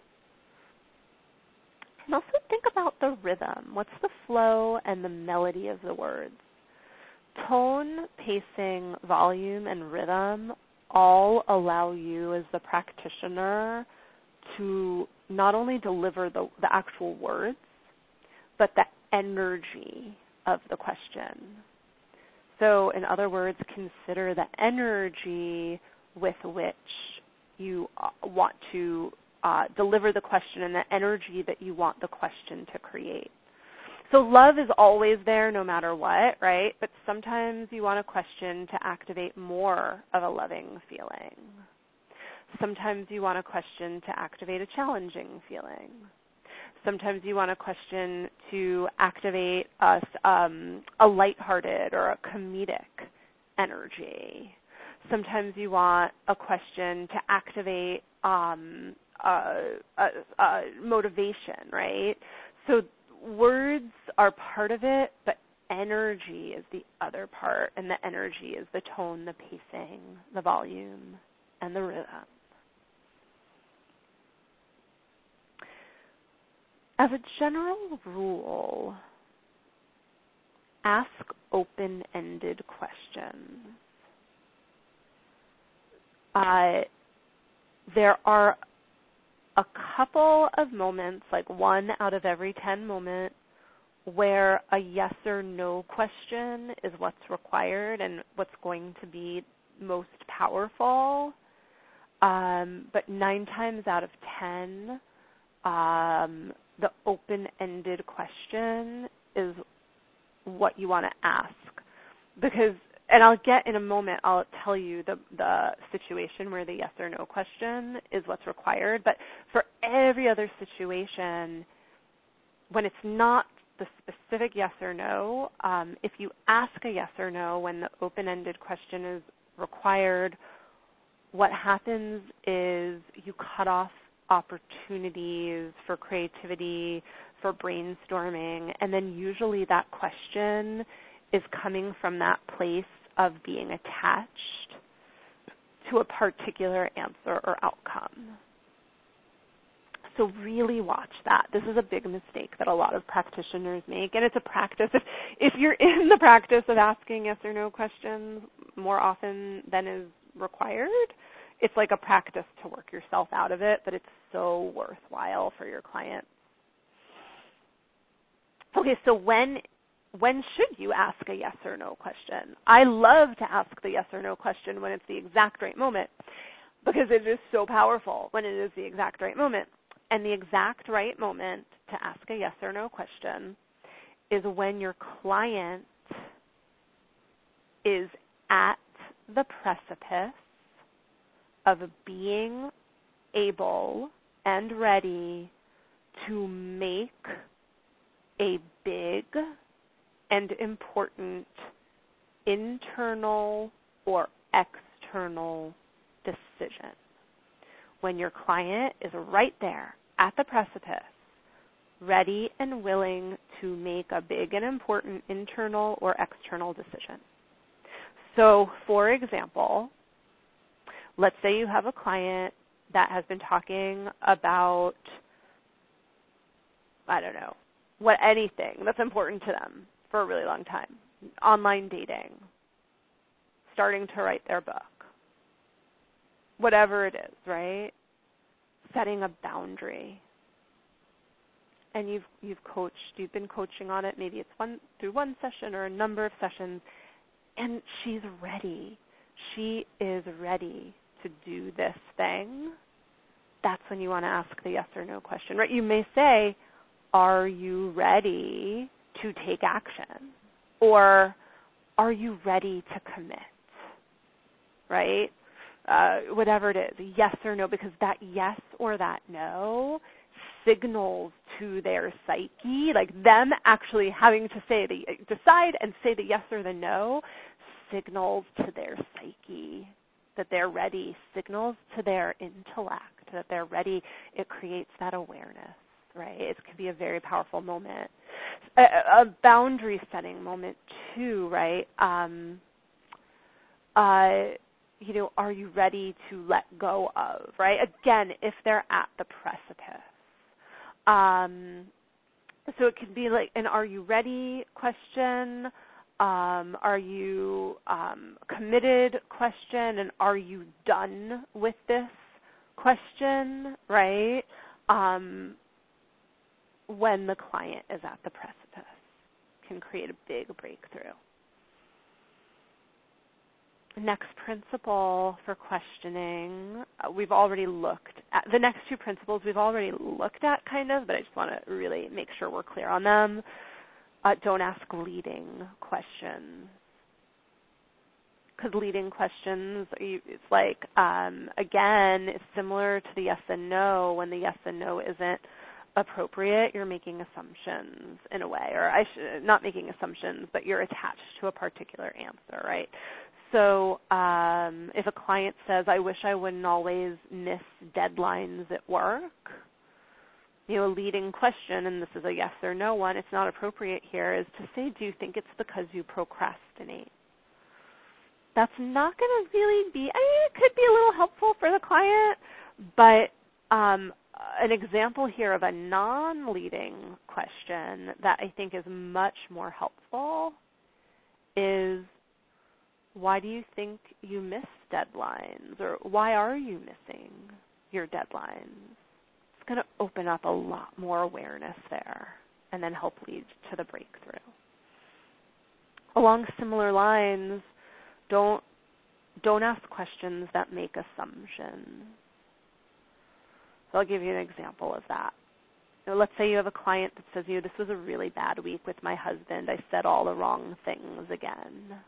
And also think about the rhythm. What's the flow and the melody of the words? Tone, pacing, volume, and rhythm all allow you as the practitioner to not only deliver the actual words, but the energy of the question. So in other words, consider the energy with which you want to deliver the question and the energy that you want the question to create. So love is always there no matter what, right? But sometimes you want a question to activate more of a loving feeling. Sometimes you want a question to activate a challenging feeling. Sometimes you want a question to activate a lighthearted or a comedic energy. Sometimes you want a question to activate motivation, right? So words are part of it, but energy is the other part, and the energy is the tone, the pacing, the volume, and the rhythm. As a general rule, ask open-ended questions. There are a couple of moments, like 1 out of every 10 moments, where a yes or no question is what's required and what's going to be most powerful. But 9 times out of 10, the open-ended question is what you want to ask. Because, and I'll get in a moment, I'll tell you the situation where the yes or no question is what's required. But for every other situation, when it's not the specific yes or no, if you ask a yes or no when the open-ended question is required, what happens is you cut off opportunities for creativity, for brainstorming, and then usually that question is coming from that place of being attached to a particular answer or outcome. So really watch that. This is a big mistake that a lot of practitioners make, and it's a practice. If you're in the practice of asking yes or no questions more often than is required, it's like a practice to work yourself out of it, but it's so worthwhile for your client. Okay, so when should you ask a yes or no question? I love to ask the yes or no question when it's the exact right moment, because it is so powerful when it is the exact right moment. And the exact right moment to ask a yes or no question is when your client is at the precipice of being able and ready to make a big and important internal or external decision. When your client is right there at the precipice, ready and willing to make a big and important internal or external decision. So, for example, let's say you have a client that has been talking about, I don't know, anything that's important to them for a really long time. Online dating, starting to write their book, whatever it is, right? Setting a boundary. And you've been coaching on it. Maybe it's through one session or a number of sessions, and she's ready. She is ready to do this thing. That's when you want to ask the yes or no question, right? You may say, are you ready to take action? Or are you ready to commit? Right? Whatever it is, yes or no, because that yes or that no signals to their psyche, like them actually having to decide and say the yes or the no, signals to their psyche that they're ready, signals to their intellect that they're ready. It creates that awareness, right? It can be a very powerful moment. A boundary setting moment too, right? Are you ready to let go of, right? Again, if they're at the precipice. So it could be like an are you ready question, are you committed question, and are you done with this question, right? When the client is at the precipice, can create a big breakthrough. Next principle for questioning, we've already looked at. The next two principles we've already looked at kind of, but I just want to really make sure we're clear on them. Don't ask leading questions. Because leading questions, it's like, again, it's similar to the yes and no. When the yes and no isn't appropriate, you're making assumptions in a way, or not making assumptions, but you're attached to a particular answer, right? So if a client says, I wish I wouldn't always miss deadlines at work, a leading question, and this is a yes or no one, it's not appropriate here, is to say, do you think it's because you procrastinate? That's not going to really be, it could be a little helpful for the client, but an example here of a non-leading question that I think is much more helpful is, why do you think you miss deadlines? Or why are you missing your deadlines? It's going to open up a lot more awareness there and then help lead to the breakthrough. Along similar lines, don't don't ask questions that make assumptions. So I'll give you an example of that. Let's say you have a client that says, this was a really bad week with my husband. I said all the wrong things again.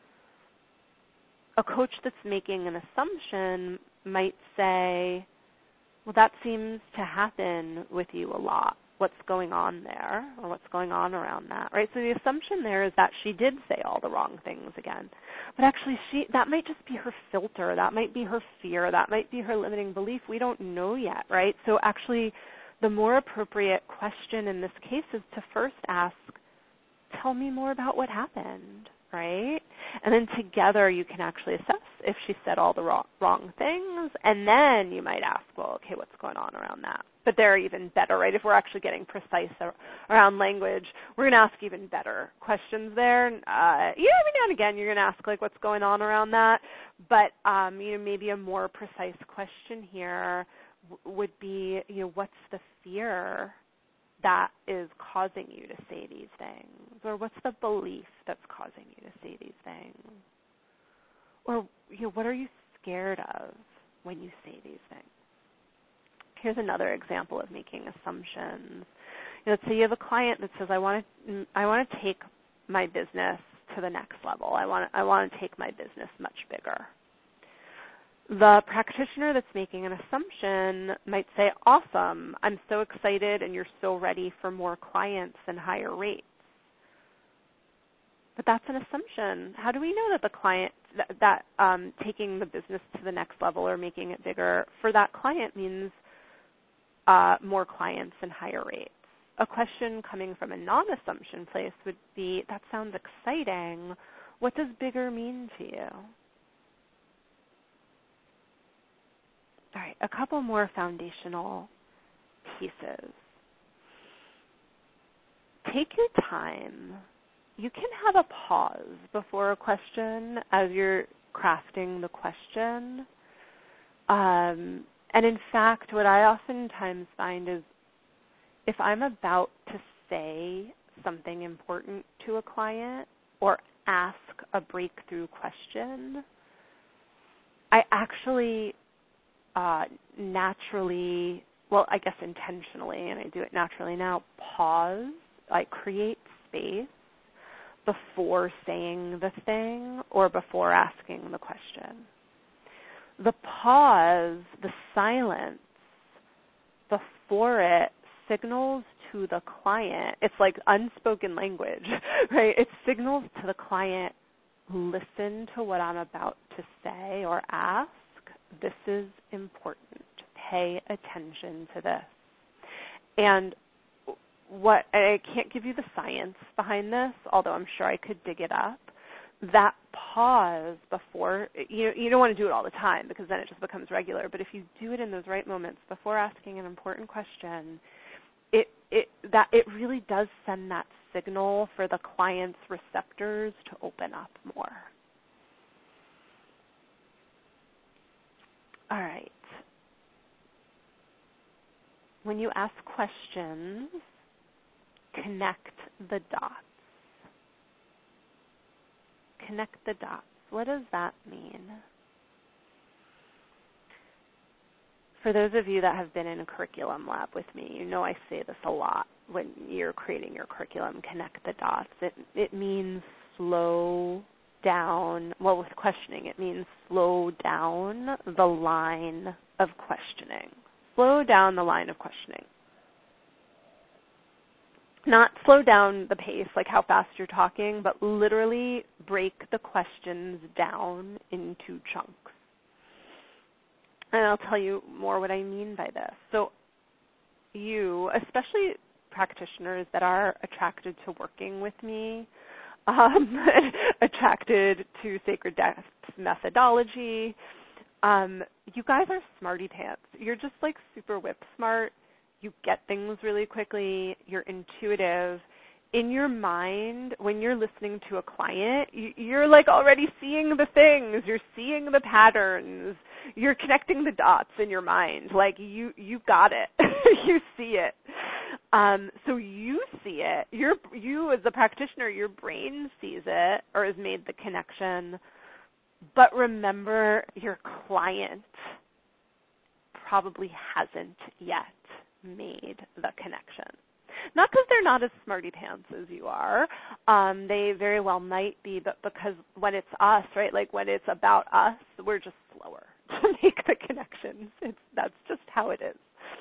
A coach that's making an assumption might say, well, that seems to happen with you a lot. What's going on there, or what's going on around that, right? So the assumption there is that she did say all the wrong things again. But actually, that might just be her filter. That might be her fear. That might be her limiting belief. We don't know yet, right? So actually, the more appropriate question in this case is to first ask, tell me more about what happened, right? And then together you can actually assess if she said all the wrong things, and then you might ask, well, okay, what's going on around that? But they're even better, right? If we're actually getting precise around language, we're going to ask even better questions there. Every now and again you're going to ask, like, what's going on around that? But, maybe a more precise question here would be, what's the fear that is causing you to say these things? Or what's the belief that's causing you to say these things? Or, what are you scared of when you say these things? Here's another example of making assumptions. Let's say you have a client that says, I want to take my business to the next level. I want to take my business much bigger. The practitioner that's making an assumption might say, awesome, I'm so excited and you're so ready for more clients and higher rates. But that's an assumption. How do we know that the client, that taking the business to the next level or making it bigger for that client means more clients and higher rates? A question coming from a non-assumption place would be, that sounds exciting. What does bigger mean to you? All right, a couple more foundational pieces. Take your time. You can have a pause before a question as you're crafting the question. And in fact, what I oftentimes find is if I'm about to say something important to a client or ask a breakthrough question, I actually naturally, well, I guess intentionally, and I do it naturally now, pause, create space before saying the thing or before asking the question. The pause, the silence before it signals to the client, it's like unspoken language, right? It signals to the client, listen to what I'm about to say or ask. This is important. Pay attention to this. And what I can't give you the science behind this, although I'm sure I could dig it up. That pause before, you don't want to do it all the time because then it just becomes regular. But if you do it in those right moments before asking an important question, it really does send that signal for the client's receptors to open up more. All right. When you ask questions, connect the dots. Connect the dots. What does that mean? For those of you that have been in a curriculum lab with me, you know I say this a lot when you're creating your curriculum, connect the dots. It means slow down, well, with questioning, it means slow down the line of questioning. Slow down the line of questioning. Not slow down the pace, like how fast you're talking, but literally break the questions down into chunks. And I'll tell you more what I mean by this. So you, especially practitioners that are attracted to working with me, attracted to Sacred Depth methodology, you guys are smarty pants. You're just like super whip smart. You get things really quickly. You're intuitive. In your mind, when you're listening to a client, you're like already seeing the things. You're seeing the patterns. You're connecting the dots in your mind. Like you got it. You see it. So you see it. You as the practitioner, your brain sees it or has made the connection. But remember, your client probably hasn't yet made the connection. Not because they're not as smarty pants as you are. They very well might be, but because when it's us, right, like when it's about us, we're just slower to make the connections. That's just how it is.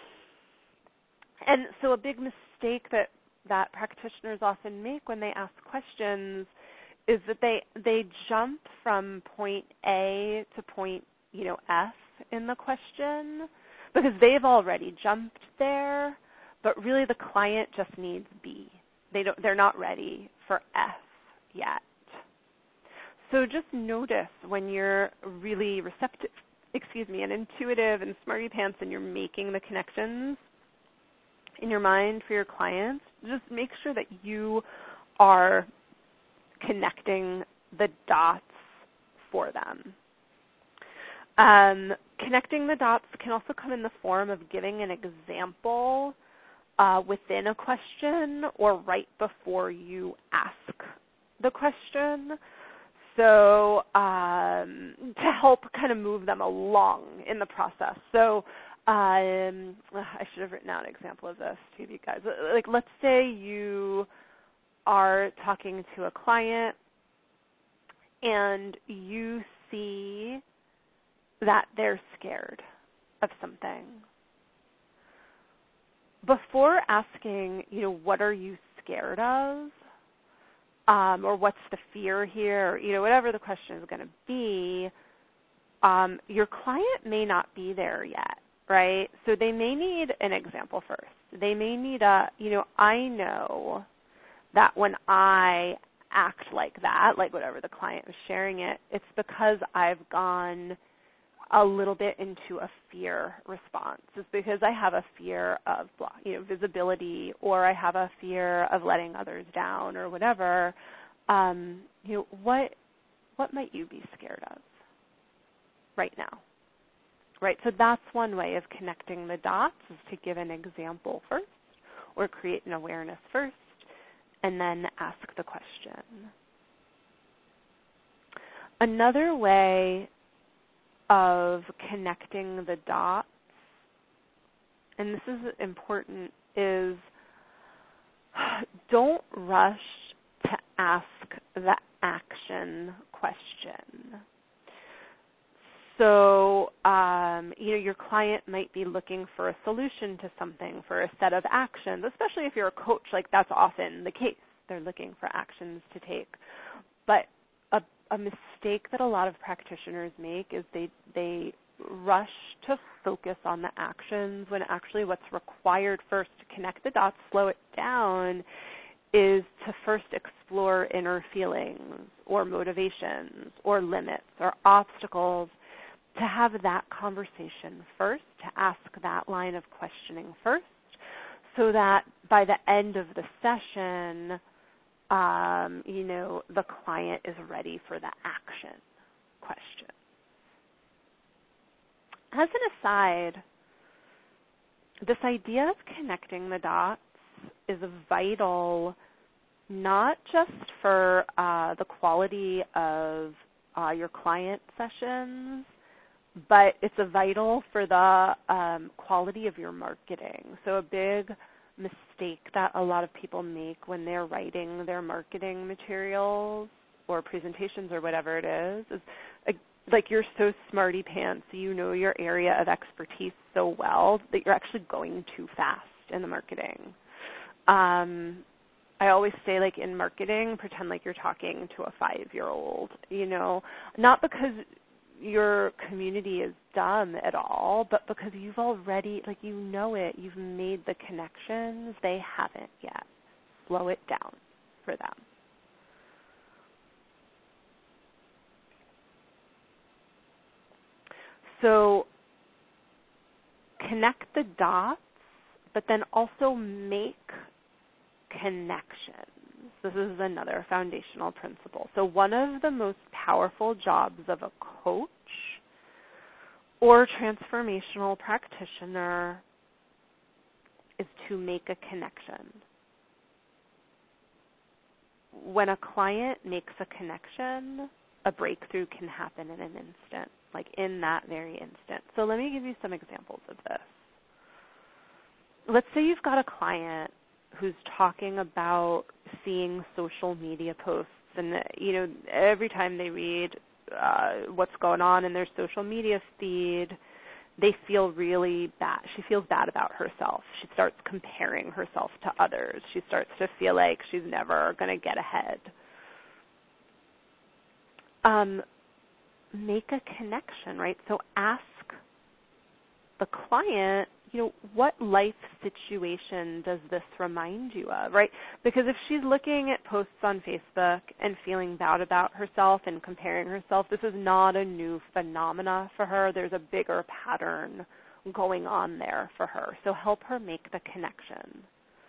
And so a big mistake that practitioners often make when they ask questions is that they jump from point A to point, F in the question because they've already jumped there, but really the client just needs B. They're not ready for F yet. So just notice when you're really receptive, and intuitive and smarty pants and you're making the connections in your mind for your clients, just make sure that you are connecting the dots for them. Connecting the dots can also come in the form of giving an example within a question or right before you ask the question. So to help kind of move them along in the process. So I should have written out an example of this to you guys. Like, let's say you are talking to a client and you see that they're scared of something. Before asking, what are you scared of? Or what's the fear here? Whatever the question is going to be, your client may not be there yet, right? So they may need an example first. They may need I know that when I act like that, like whatever the client was sharing it's because I've gone a little bit into a fear response. It's because I have a fear of visibility, or I have a fear of letting others down, or whatever. What might you be scared of right now? Right. So that's one way of connecting the dots, is to give an example first, or create an awareness first, and then ask the question. Another way of connecting the dots, and this is important, is don't rush to ask the action question. So, your client might be looking for a solution to something, for a set of actions, especially if you're a coach, like that's often the case. They're looking for actions to take. But a mistake that a lot of practitioners make is they rush to focus on the actions when actually what's required first to connect the dots, slow it down, is to first explore inner feelings or motivations or limits or obstacles, to have that conversation first, to ask that line of questioning first, so that by the end of the session, the client is ready for the action question. As an aside, this idea of connecting the dots is vital not just for the quality of your client sessions, but it's vital for the quality of your marketing. So a big mistake that a lot of people make when they're writing their marketing materials or presentations or whatever it is like you're so smarty pants, your area of expertise so well that you're actually going too fast in the marketing. I always say, like, in marketing, pretend like you're talking to a 5-year-old, not because your community is dumb at all, but because you've already, you've made the connections. They haven't yet. Slow it down for them. So connect the dots, but then also make connections. This is another foundational principle. So one of the most powerful jobs of a coach or transformational practitioner is to make a connection. When a client makes a connection, a breakthrough can happen in an instant, like in that very instant. So let me give you some examples of this. Let's say you've got a client who's talking about seeing social media posts, and every time they read what's going on in their social media feed, they feel really bad. She feels bad about herself. She starts comparing herself to others. She starts to feel like she's never going to get ahead. Make a connection, right? So ask the client, what life situation does this remind you of, right? Because if she's looking at posts on Facebook and feeling bad about herself and comparing herself, this is not a new phenomena for her. There's a bigger pattern going on there for her. So help her make the connection.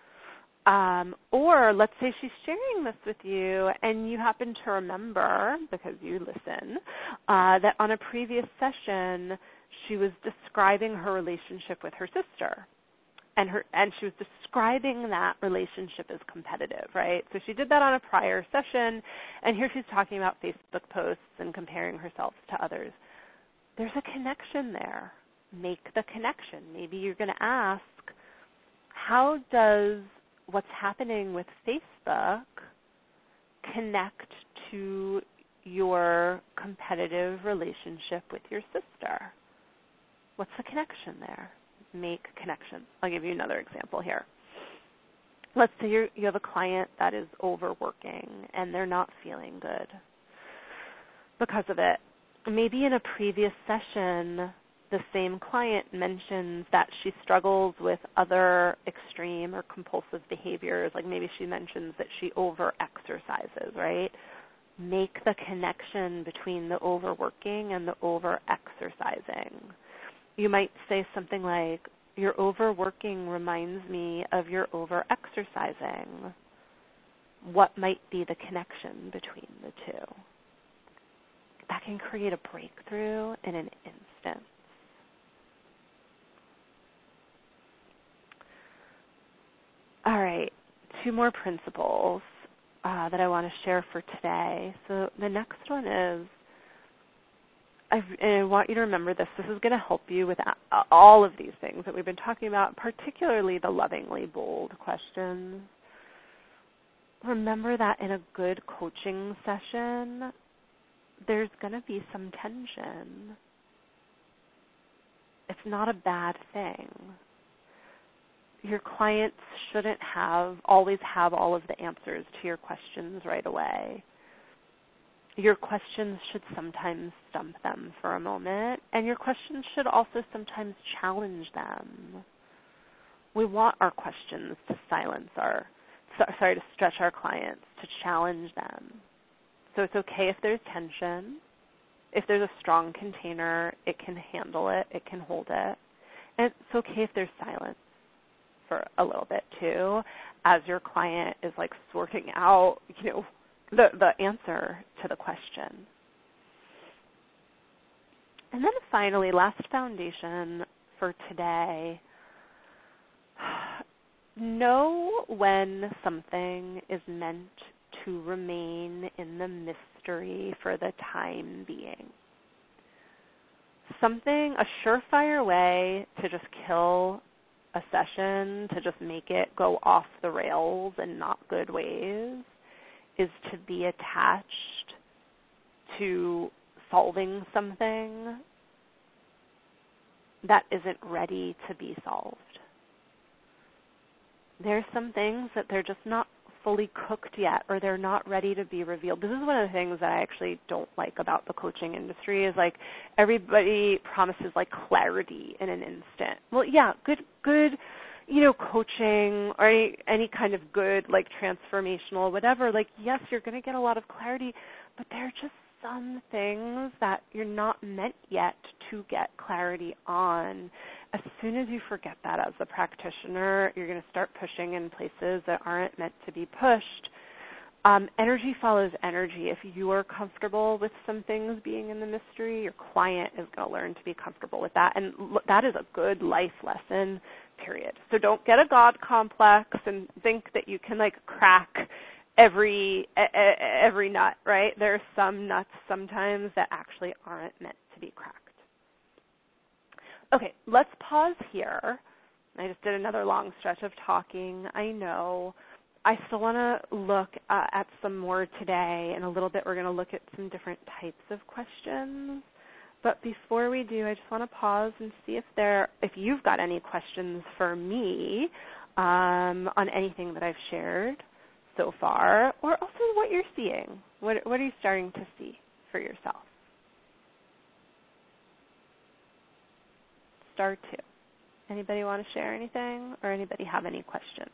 Or let's say she's sharing this with you and you happen to remember, because you listen, that on a previous session she was describing her relationship with her sister. And she was describing that relationship as competitive, right? So she did that on a prior session, and here she's talking about Facebook posts and comparing herself to others. There's a connection there. Make the connection. Maybe you're going to ask, how does what's happening with Facebook connect to your competitive relationship with your sister? What's the connection there? Make connections. I'll give you another example here. Let's say you have a client that is overworking and they're not feeling good because of it. Maybe in a previous session, the same client mentions that she struggles with other extreme or compulsive behaviors, like maybe she mentions that she over-exercises, right? Make the connection between the overworking and the over-exercising. You might say something like, your overworking reminds me of your over-exercising. What might be the connection between the two? That can create a breakthrough in an instant. All right, 2 more principles that I want to share for today. So the next one is, I want you to remember this. This is going to help you with all of these things that we've been talking about, particularly the lovingly bold questions. Remember that in a good coaching session, there's going to be some tension. It's not a bad thing. Your clients shouldn't always have all of the answers to your questions right away. Your questions should sometimes stump them for a moment, and your questions should also sometimes challenge them. We want our questions to to stretch our clients, to challenge them. So it's okay if there's tension. If there's a strong container, it can handle it, it can hold it. And it's okay if there's silence for a little bit too, as your client is like sorting out, the answer to the question. And then finally, last foundation for today, know when something is meant to remain in the mystery for the time being. A surefire way to just kill a session, to just make it go off the rails in not good ways, is to be attached to solving something that isn't ready to be solved. There's some things that they're just not fully cooked yet, or they're not ready to be revealed. This is one of the things that I actually don't like about the coaching industry, is like everybody promises like clarity in an instant. Well, yeah, good coaching or any kind of good like transformational whatever, like yes, you're going to get a lot of clarity, but there are just some things that you're not meant yet to get clarity on. As soon as you forget that as a practitioner, you're going to start pushing in places that aren't meant to be pushed. Energy follows energy. If you are comfortable with some things being in the mystery, your client is going to learn to be comfortable with that. And that is a good life lesson, period. So don't get a God complex and think that you can like crack every nut, right? There are some nuts sometimes that actually aren't meant to be cracked. Okay, let's pause here. I just did another long stretch of talking. I know. I still want to look at some more today. In a little bit, we're going to look at some different types of questions. But before we do, I just want to pause and see if you've got any questions for me on anything that I've shared so far, or also what you're seeing. What are you starting to see for yourself? Star 2. Anybody want to share anything, or anybody have any questions?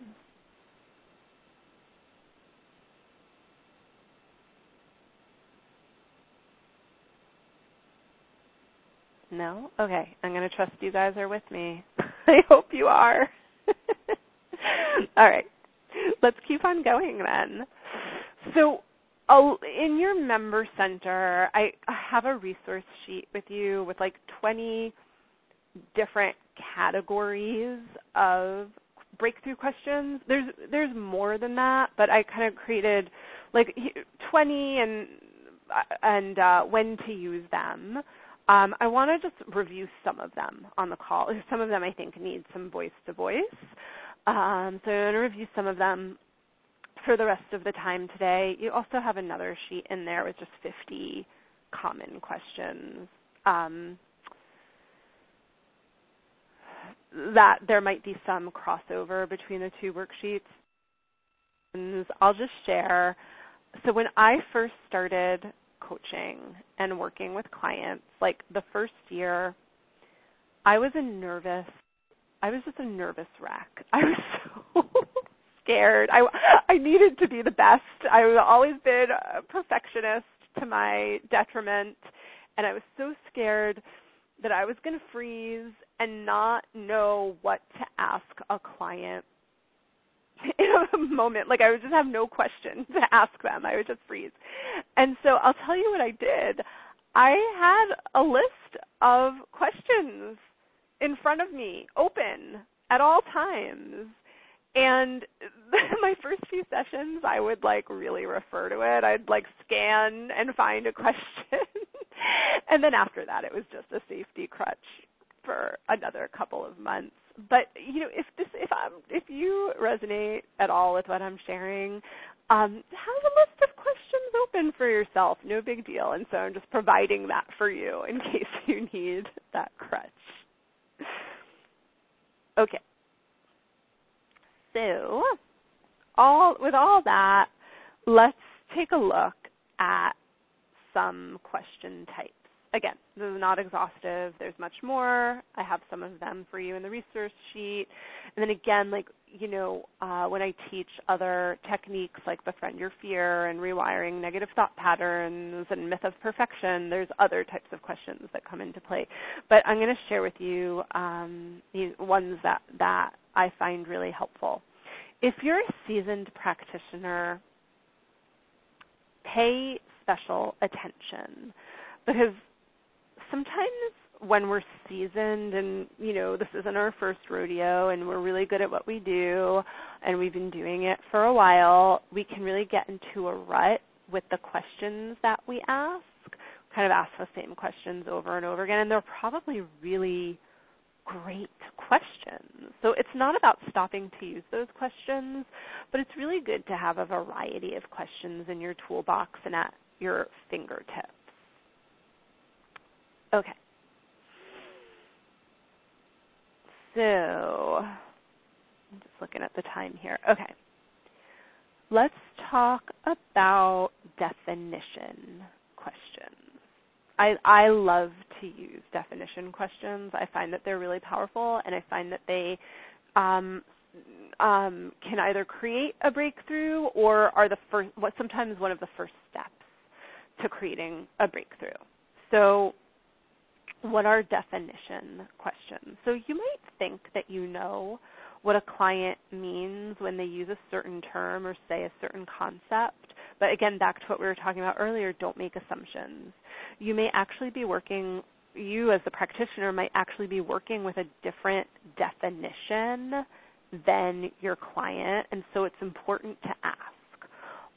No? Okay. I'm going to trust you guys are with me. I hope you are. All right. Let's keep on going then. So in your member center, I have a resource sheet with you with like 20 different categories of breakthrough questions. There's more than that, but I kind of created like 20 and when to use them. I want to just review some of them on the call. Some of them I think need some voice-to-voice. So I'm going to review some of them for the rest of the time today. You also have another sheet in there with just 50 common questions that there might be some crossover between the two worksheets. And I'll just share. So when I first started coaching and working with clients, like the first year, I was just a nervous wreck. I was so scared. I needed to be the best. I've always been a perfectionist to my detriment, and I was so scared that I was going to freeze and not know what to ask a client in a moment. Like I would just have no question to ask them. I would just freeze. And so I'll tell you what I did. I had a list of questions in front of me, open at all times. And my first few sessions, I would like really refer to it. I'd like scan and find a question. And then after that, it was just a safety crutch for another couple of months. But you know, if you resonate at all with what I'm sharing, have a list of questions open for yourself. No big deal. And so I'm just providing that for you in case you need that crutch. Okay. So, with all that, let's take a look at some question types. Again, this is not exhaustive. There's much more. I have some of them for you in the resource sheet. And then again, like, you know, when I teach other techniques like Befriend Your Fear and rewiring negative thought patterns and myth of perfection, there's other types of questions that come into play. But I'm going to share with you these ones that I find really helpful. If you're a seasoned practitioner, pay special attention, because sometimes when we're seasoned and, you know, this isn't our first rodeo and we're really good at what we do and we've been doing it for a while, we can really get into a rut with the questions that we ask, kind of ask the same questions over and over again, and they're probably really great questions. So it's not about stopping to use those questions, but it's really good to have a variety of questions in your toolbox and at your fingertips. Okay. So I'm just looking at the time here. Okay. Let's talk about definition questions. I love to use definition questions. I find that they're really powerful, and I find that they can either create a breakthrough or are sometimes one of the first steps to creating a breakthrough. So what are definition questions? So you might think that you know what a client means when they use a certain term or say a certain concept. But again, back to what we were talking about earlier, don't make assumptions. You may actually be you as the practitioner might actually be working with a different definition than your client, and so it's important to ask,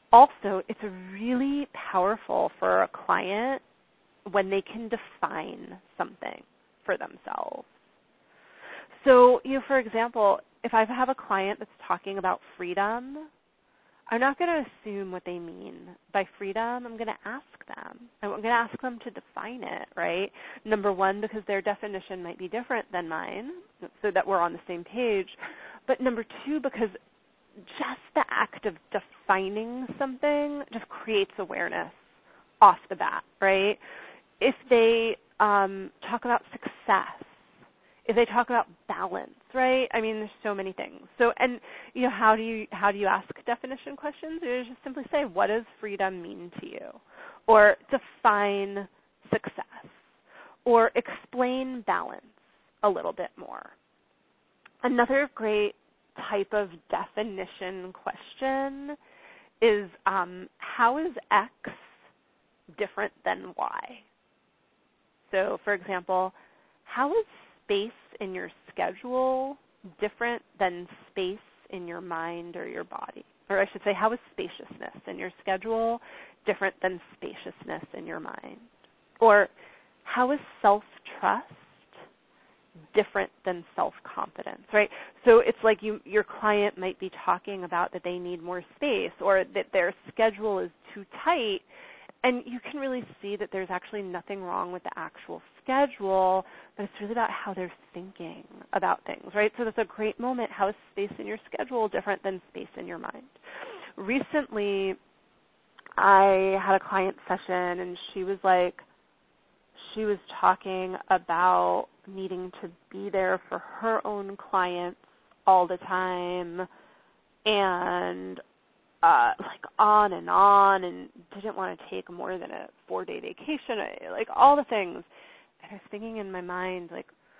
Also, it's really powerful for a client when they can define something for themselves. So, for example, if I have a client that's talking about freedom, I'm not going to assume what they mean by freedom. I'm going to ask them. I'm going to ask them to define it, right? Number one, because their definition might be different than mine, so that we're on the same page. But number two, because just the act of defining something just creates awareness off the bat, right? If they talk about success, if they talk about balance, right? I mean, there's so many things. So, and how do you ask definition questions? You just simply say, what does freedom mean to you? Or define success, or explain balance a little bit more. Another great type of definition question is, how is X different than Y? So, for example, how is space in your schedule different than space in your mind or your body? Or I should say, how is spaciousness in your schedule different than spaciousness in your mind? Or how is self-trust different than self-confidence, right? So it's like your client might be talking about that they need more space or that their schedule is too tight, and you can really see that there's actually nothing wrong with the actual schedule, but it's really about how they're thinking about things, right? So that's a great moment. How is space in your schedule different than space in your mind? Recently, I had a client session, and she was talking about needing to be there for her own clients all the time, and on and didn't want to take more than a 4-day vacation, all the things. And I was thinking in my mind,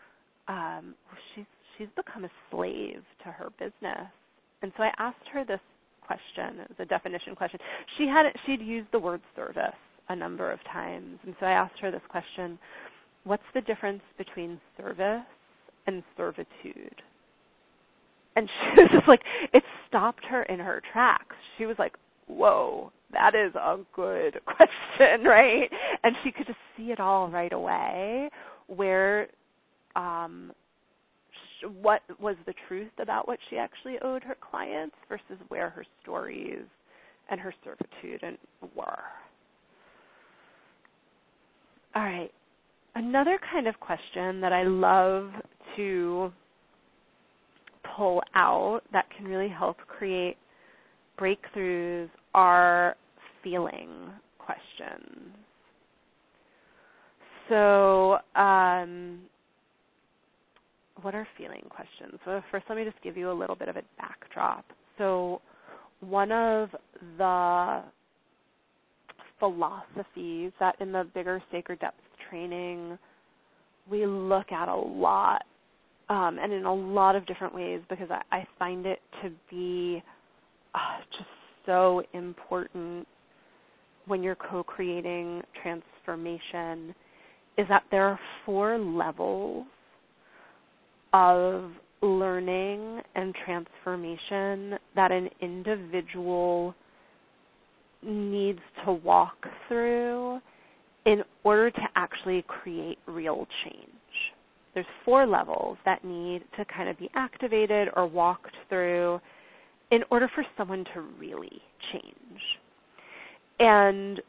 she's become a slave to her business. And so I asked her this question. It was a definition question. She'd used the word service a number of times. And so I asked her this question: what's the difference between service and servitude? And she was just it stopped her in her tracks. She was like, whoa, that is a good question, right? And she could just see it all right away, where what was the truth about what she actually owed her clients versus where her stories and her servitude were. All right. Another kind of question that I love to pull out that can really help create breakthroughs are feeling questions. So, what are feeling questions? So first, let me just give you a little bit of a backdrop. So one of the philosophies that in the Bigger Sacred Depths training we look at a lot, and in a lot of different ways, because I find it to be just so important when you're co-creating transformation, is that there are 4 levels of learning and transformation that an individual needs to walk through in order to actually create real change. There's 4 levels that need to kind of be activated or walked through in order for someone to really change. And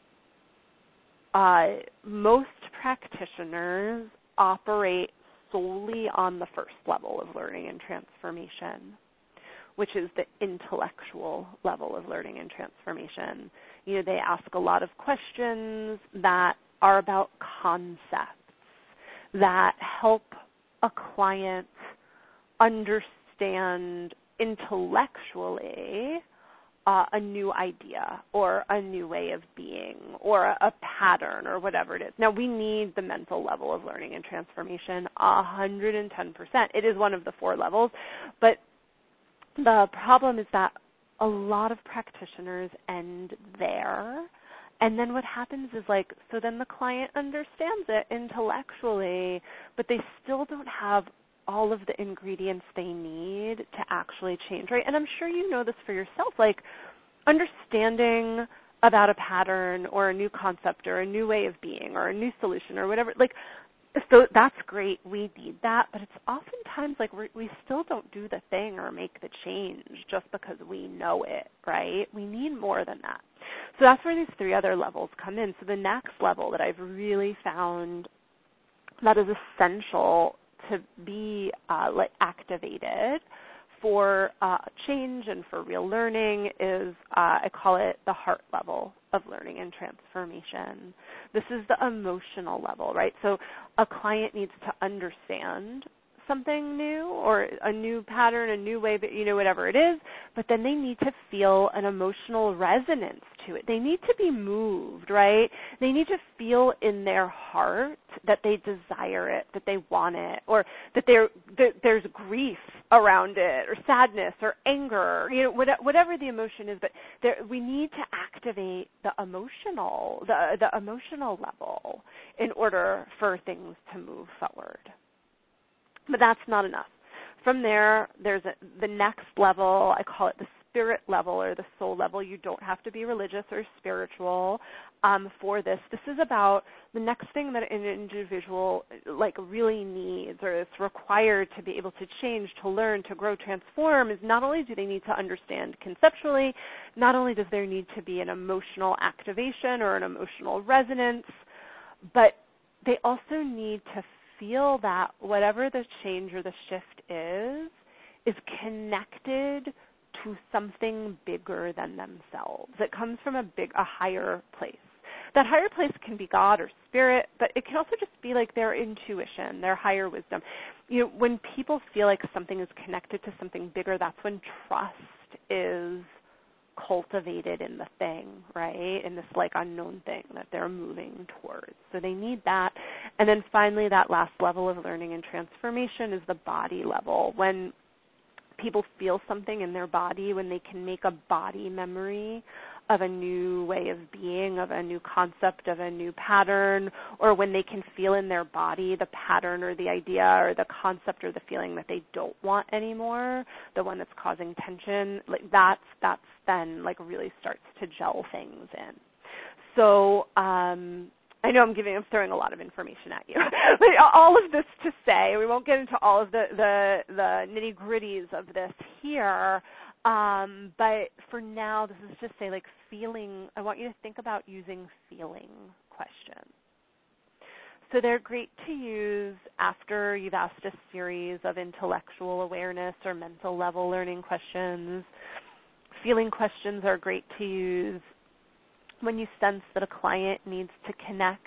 most practitioners operate solely on the first level of learning and transformation, which is the intellectual level of learning and transformation. They ask a lot of questions that are about concepts that help a client understand intellectually a new idea or a new way of being or a pattern or whatever it is. Now, we need the mental level of learning and transformation 110%. It is one of the 4 levels, but the problem is that a lot of practitioners end there, and then what happens is so then the client understands it intellectually, but they still don't have all of the ingredients they need to actually change, right? And I'm sure you know this for yourself. understanding about a pattern or a new concept or a new way of being or a new solution or whatever, like, so that's great. We need that, but it's oftentimes like we still don't do the thing or make the change just because we know it, right? We need more than that. So that's where these 3 other levels come in. So the next level that I've really found that is essential to be like activated for change and for real learning is, I call it the heart level of learning and transformation. This is the emotional level, right? So a client needs to understand something new or a new pattern, a new way, whatever it is, but then they need to feel an emotional resonance to it. They need to be moved, right? They need to feel in their heart that they desire it, that they want it, or that there's grief around it, or sadness, or anger, whatever the emotion is. But we need to activate the emotional level in order for things to move forward. But that's not enough. From there, there's the next level. I call it the spirit level or the soul level. You don't have to be religious or spiritual for this. This is about the next thing that an individual like really needs or is required to be able to change, to learn, to grow, transform is not only do they need to understand conceptually, not only does there need to be an emotional activation or an emotional resonance, but they also need to feel that whatever the change or the shift is connected to something bigger than themselves. It comes from a higher place. That higher place can be God or spirit, but it can also just be like their intuition, their higher wisdom. When people feel like something is connected to something bigger, that's when trust is cultivated in the thing, right? In this like unknown thing that they're moving towards. So they need that. And then finally, that last level of learning and transformation is the body level. When people feel something in their body, when they can make a body memory of a new way of being, of a new concept, of a new pattern, or when they can feel in their body the pattern or the idea or the concept or the feeling that they don't want anymore, the one that's causing tension, like that's then like really starts to gel things in. So I know I'm throwing a lot of information at you, but all of this to say, we won't get into all of the nitty-gritties of this here, but for now, this is just say like feeling, I want you to think about using feeling questions. So they're great to use after you've asked a series of intellectual awareness or mental level learning questions. Feeling questions are great to use when you sense that a client needs to connect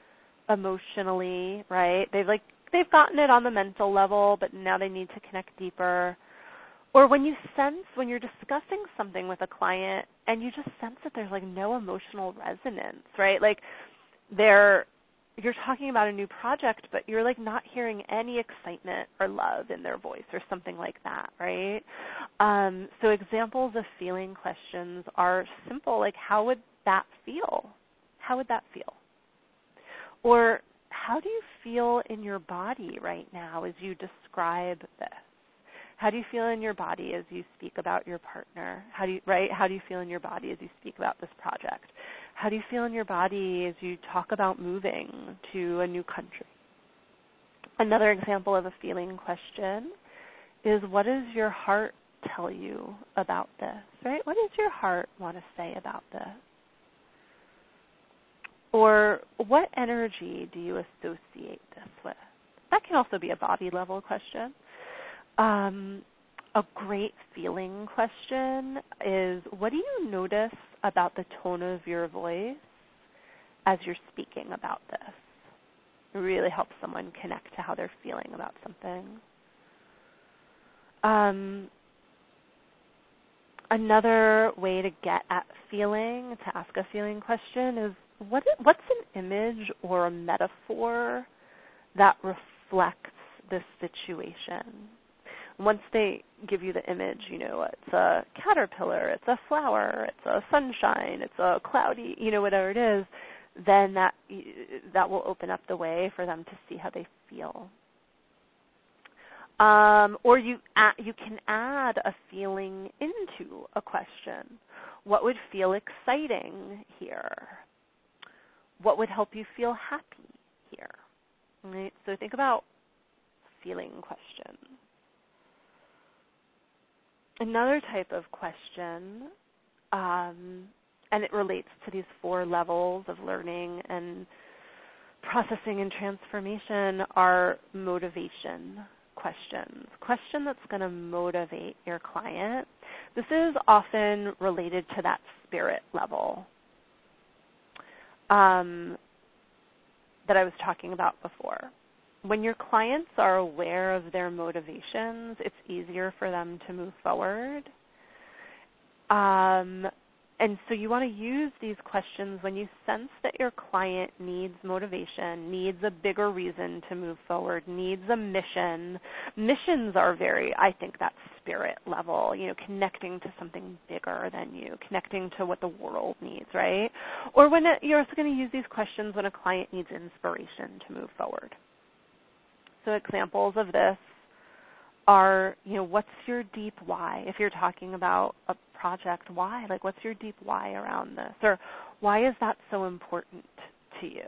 emotionally, right? They've gotten it on the mental level, but now they need to connect deeper. Or when you sense, when you're discussing something with a client and you just sense that there's like no emotional resonance, right? Like you're talking about a new project, but you're like not hearing any excitement or love in their voice or something like that, right? So examples of feeling questions are simple, like how would that feel? How would that feel? Or how do you feel in your body right now as you describe this? How do you feel in your body as you speak about your partner? How do you feel in your body as you speak about this project? How do you feel in your body as you talk about moving to a new country? Another example of a feeling question is, what does your heart tell you about this, right? What does your heart want to say about this? Or what energy do you associate this with? That can also be a body level question. A great feeling question is, what do you notice about the tone of your voice as you're speaking about this? It really helps someone connect to how they're feeling about something. Another way to get at feeling, to ask a feeling question, is what's an image or a metaphor that reflects this situation? Once they give you the image, it's a caterpillar, it's a flower, it's a sunshine, it's a cloudy, whatever it is, then that will open up the way for them to see how they feel. Or you can add a feeling into a question. What would feel exciting here? What would help you feel happy here? Right? So think about feeling questions. Another type of question, and it relates to these 4 levels of learning and processing and transformation, are motivation questions. Question that's going to motivate your client. This is often related to that spirit level that I was talking about before. When your clients are aware of their motivations, it's easier for them to move forward. And so you want to use these questions when you sense that your client needs motivation, needs a bigger reason to move forward, needs a mission. Missions are I think, that spirit level, connecting to something bigger than you, connecting to what the world needs, right? Or you're also going to use these questions when a client needs inspiration to move forward. So examples of this are, what's your deep why? If you're talking about a project, why? Like, what's your deep why around this? Or why is that so important to you?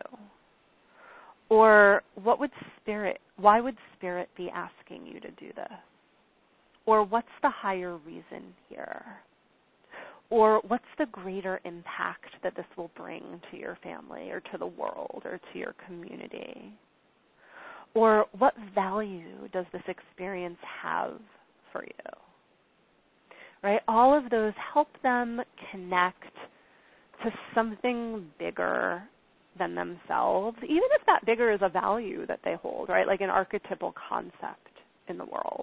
Or why would Spirit be asking you to do this? Or what's the higher reason here? Or what's the greater impact that this will bring to your family or to the world or to your community? Or what value does this experience have for you? Right? All of those help them connect to something bigger than themselves, even if that bigger is a value that they hold, right? Like an archetypal concept in the world.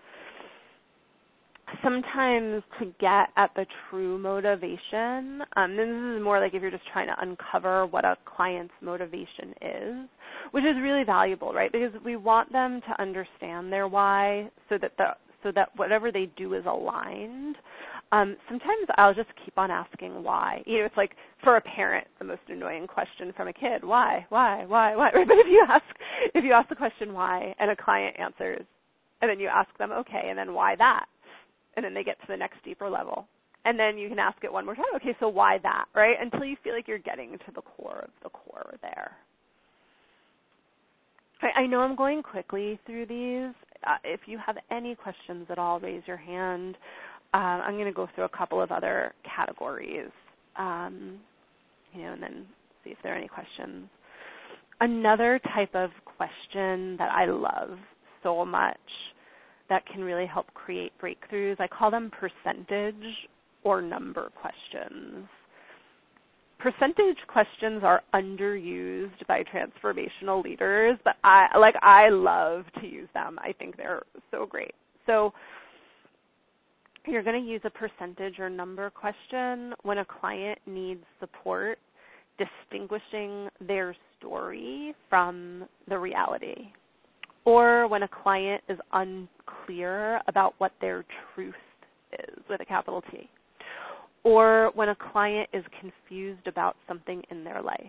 Sometimes to get at the true motivation, this is more like if you're just trying to uncover what a client's motivation is, which is really valuable, right? Because we want them to understand their why so that whatever they do is aligned. Sometimes I'll just keep on asking why. It's like for a parent, the most annoying question from a kid, why? Right? But if you ask the question why and a client answers, and then you ask them, okay, and then why that? And then they get to the next deeper level. And then you can ask it one more time, okay, so why that, right? Until you feel like you're getting to the core of the core there. I know I'm going quickly through these. If you have any questions at all, raise your hand. I'm going to go through a couple of other categories, and then see if there are any questions. Another type of question that I love so much that can really help create breakthroughs, I call them percentage or number questions. Percentage questions are underused by transformational leaders, but I love to use them. I think they're so great. So you're going to use a percentage or number question when a client needs support distinguishing their story from the reality, or when a client is unclear about what their truth is, with a capital T, or when a client is confused about something in their life.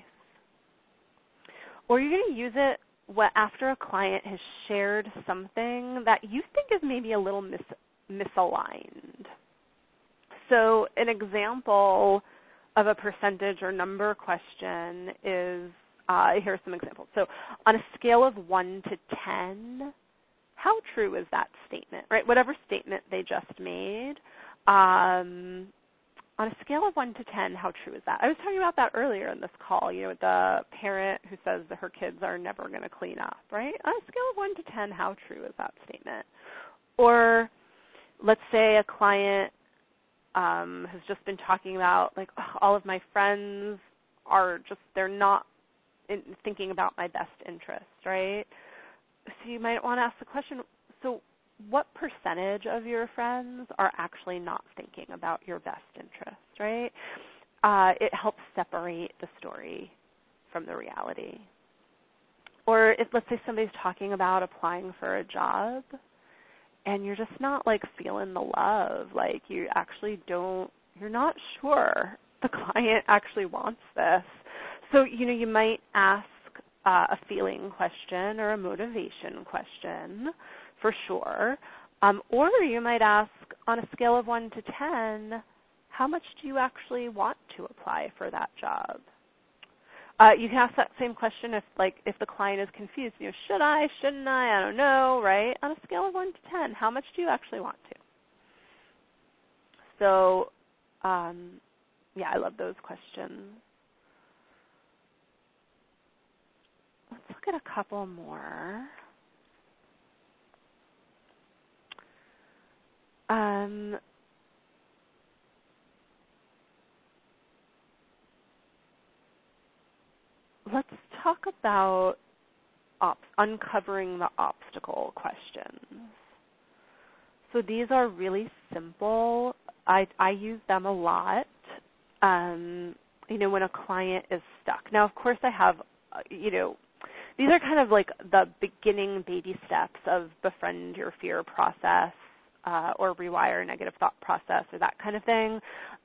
Or you're going to use it after a client has shared something that you think is maybe a little misaligned. So an example of a percentage or number question is, here's some examples. So on a scale of 1 to 10, how true is that statement, right? Whatever statement they just made, on a scale of 1 to 10, how true is that? I was talking about that earlier in this call, with the parent who says that her kids are never going to clean up, right? On a scale of 1 to 10, how true is that statement? Or let's say a client has just been talking about, like, all of my friends they're not thinking about my best interest, right? So you might want to ask the question, so what percentage of your friends are actually not thinking about your best interest, right? It helps separate the story from the reality. Or if, let's say, somebody's talking about applying for a job and you're just not, like, feeling the love, like you're not sure the client actually wants this. So, you might ask a feeling question or a motivation question for sure. Or you might ask, on a scale of 1 to 10, how much do you actually want to apply for that job? You can ask that same question if the client is confused. Should I? Shouldn't I? I don't know, right? On a scale of 1 to 10, how much do you actually want to? So, I love those questions. Let's look at a couple more. Let's talk about uncovering the obstacle questions. So these are really simple. I use them a lot. When a client is stuck. Now, of course, I have, these are kind of like the beginning baby steps of befriend your fear process or rewire negative thought process or that kind of thing.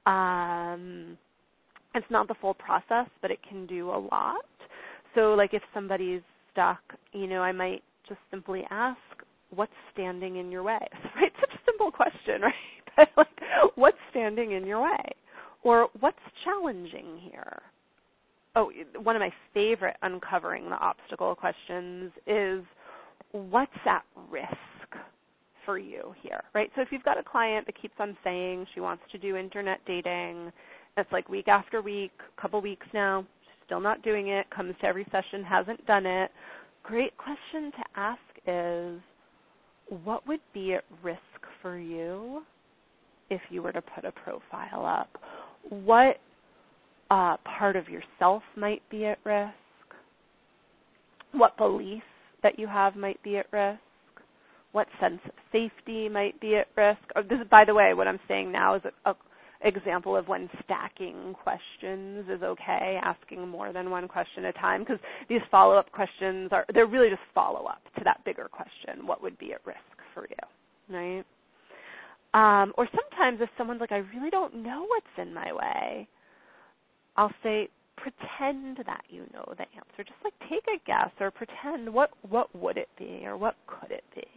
It's not the full process, but it can do a lot. So like if somebody's stuck, I might just simply ask, what's standing in your way? Right? Such a simple question, right? But what's standing in your way? Or what's challenging here? Oh, one of my favorite uncovering the obstacle questions is what's at risk for you here, right? So if you've got a client that keeps on saying she wants to do internet dating, it's like week after week, couple weeks now, she's still not doing it, comes to every session, hasn't done it. Great question to ask is, what would be at risk for you if you were to put a profile up? What part of yourself might be at risk? What belief that you have might be at risk? What sense of safety might be at risk? This is, by the way, what I'm saying now is an example of when stacking questions is okay, asking more than one question at a time, because these follow-up questions they're really just follow-up to that bigger question, what would be at risk for you, right? Or sometimes if someone's like, I really don't know what's in my way, I'll say, pretend that you know the answer. Just like take a guess or pretend what would it be or what could it be.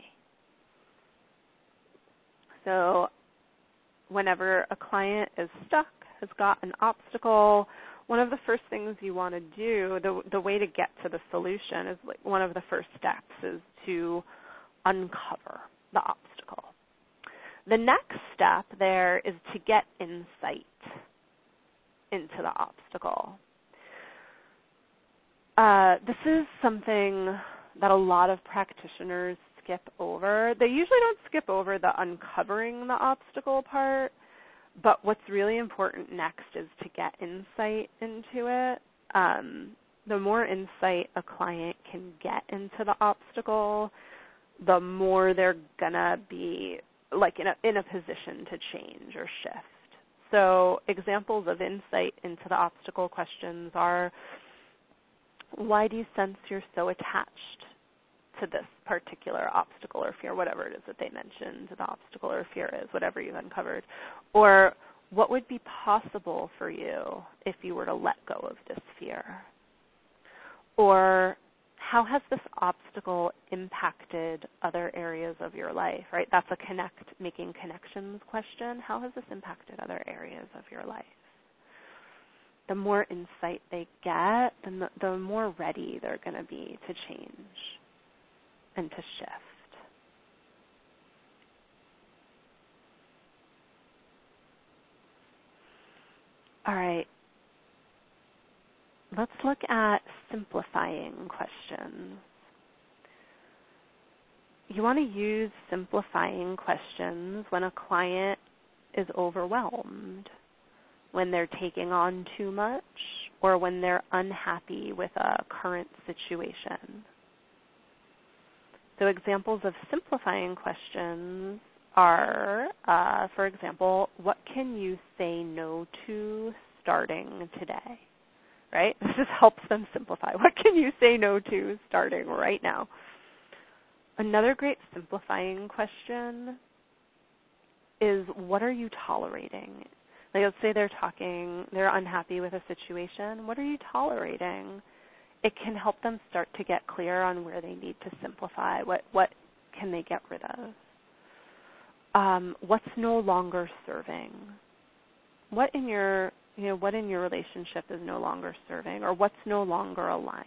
So whenever a client is stuck, has got an obstacle, one of the first things you want to do, the way to get to the solution is like one of the first steps is to uncover the obstacle. The next step there is to get insight into the obstacle. This is something that a lot of practitioners skip over. They usually don't skip over the uncovering the obstacle part, but what's really important next is to get insight into it. The more insight a client can get into the obstacle, the more they're gonna be like in a position to change or shift. So examples of insight into the obstacle questions are, why do you sense you're so attached to this particular obstacle or fear, whatever it is that they mentioned the obstacle or fear is, whatever you've uncovered? Or what would be possible for you if you were to let go of this fear? Or how has this obstacle impacted other areas of your life, right? That's a making connections question. How has this impacted other areas of your life? The more insight they get, the more ready they're going to be to change and to shift. All right. Let's look at simplifying questions. You want to use simplifying questions when a client is overwhelmed, when they're taking on too much, or when they're unhappy with a current situation. So examples of simplifying questions are, for example, what can you say no to starting today? Right? This just helps them simplify. What can you say no to starting right now? Another great simplifying question is, what are you tolerating? Like, let's say they're unhappy with a situation. What are you tolerating? it can help them start to get clear on where they need to simplify. What can they get rid of? What's no longer serving? What in your relationship is no longer serving, or what's no longer aligned?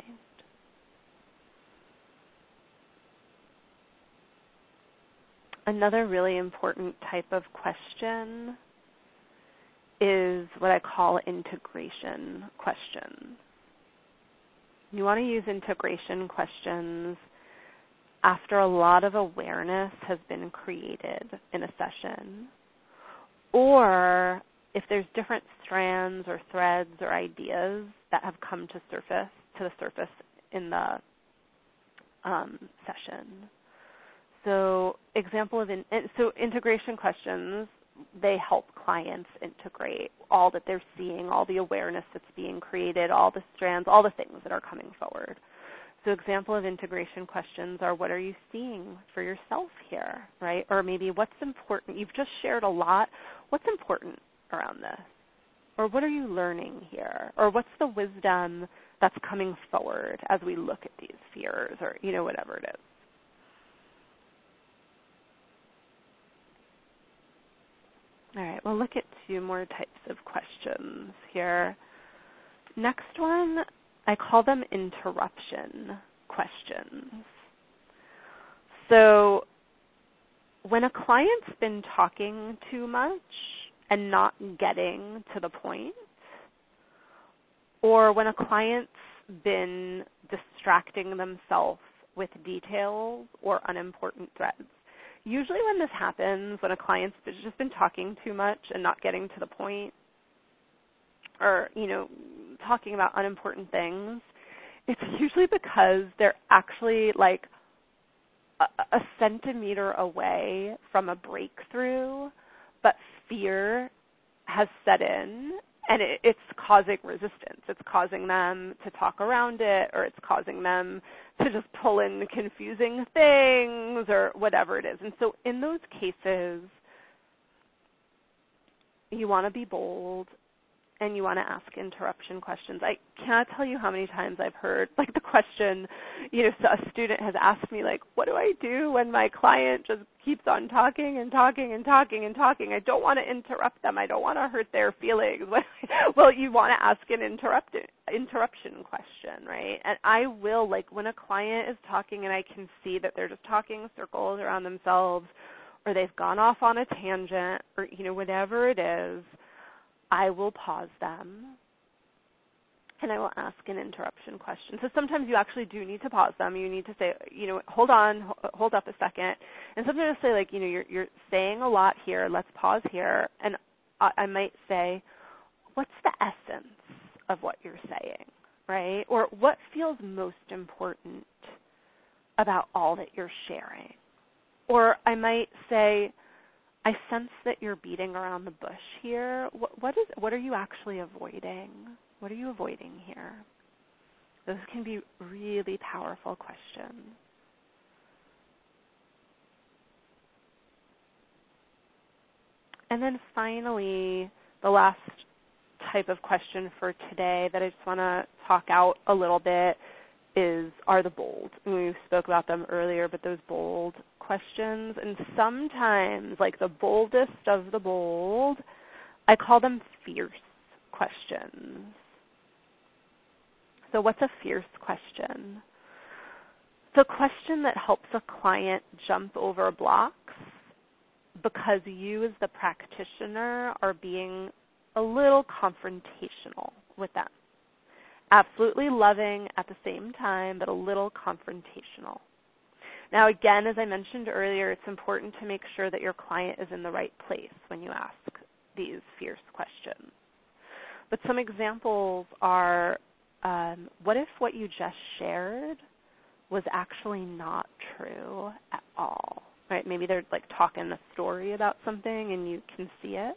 Another really important type of question is what I call integration questions. You want to use integration questions after a lot of awareness has been created in a session, or if there's different strands or threads or ideas that have come to the surface in the session. So integration questions, they help clients integrate all that they're seeing, all the awareness that's being created, all the strands, all the things that are coming forward. So example of integration questions are, what are you seeing for yourself here, right? Or maybe what's important? You've just shared a lot. What's important around this? Or what are you learning here? Or what's the wisdom that's coming forward as we look at these fears, or, whatever it is. All right, we'll look at 2 more types of questions here. Next one, I call them interruption questions. So when a client's been talking too much and not getting to the point, or when a client's been distracting themselves with details or unimportant threads. Usually when this happens, when a client's just been talking too much and not getting to the point, or, talking about unimportant things, it's usually because they're actually like a centimeter away from a breakthrough, but fear has set in, and it's causing resistance. It's causing them to talk around it, or it's causing them to just pull in confusing things, or whatever it is. And so in those cases, you want to be bold, and you want to ask interruption questions. I cannot tell you how many times I've heard, like, the question, so a student has asked me, like, what do I do when my client just keeps on talking and talking and talking and talking? I don't want to interrupt them. I don't want to hurt their feelings. Well, you want to ask an interruption question, right? And I will, like, when a client is talking and I can see that they're just talking circles around themselves, or they've gone off on a tangent, or, whatever it is, I will pause them, and I will ask an interruption question. So sometimes you actually do need to pause them. You need to say, hold up a second. And sometimes I'll say, like, you're saying a lot here. Let's pause here. And I might say, what's the essence of what you're saying, right? Or what feels most important about all that you're sharing? Or I might say, I sense that you're beating around the bush here. What are you actually avoiding? What are you avoiding here? Those can be really powerful questions. And then finally, the last type of question for today that I just want to talk out a little bit are the bold. We spoke about them earlier, but those bold questions, and sometimes, like the boldest of the bold, I call them fierce questions. So what's a fierce question? It's a question that helps a client jump over blocks because you as the practitioner are being a little confrontational with them. Absolutely loving at the same time, but a little confrontational. Now, again, as I mentioned earlier, it's important to make sure that your client is in the right place when you ask these fierce questions. But some examples are, what if what you just shared was actually not true at all? Right? Maybe they're like talking a story about something and you can see it.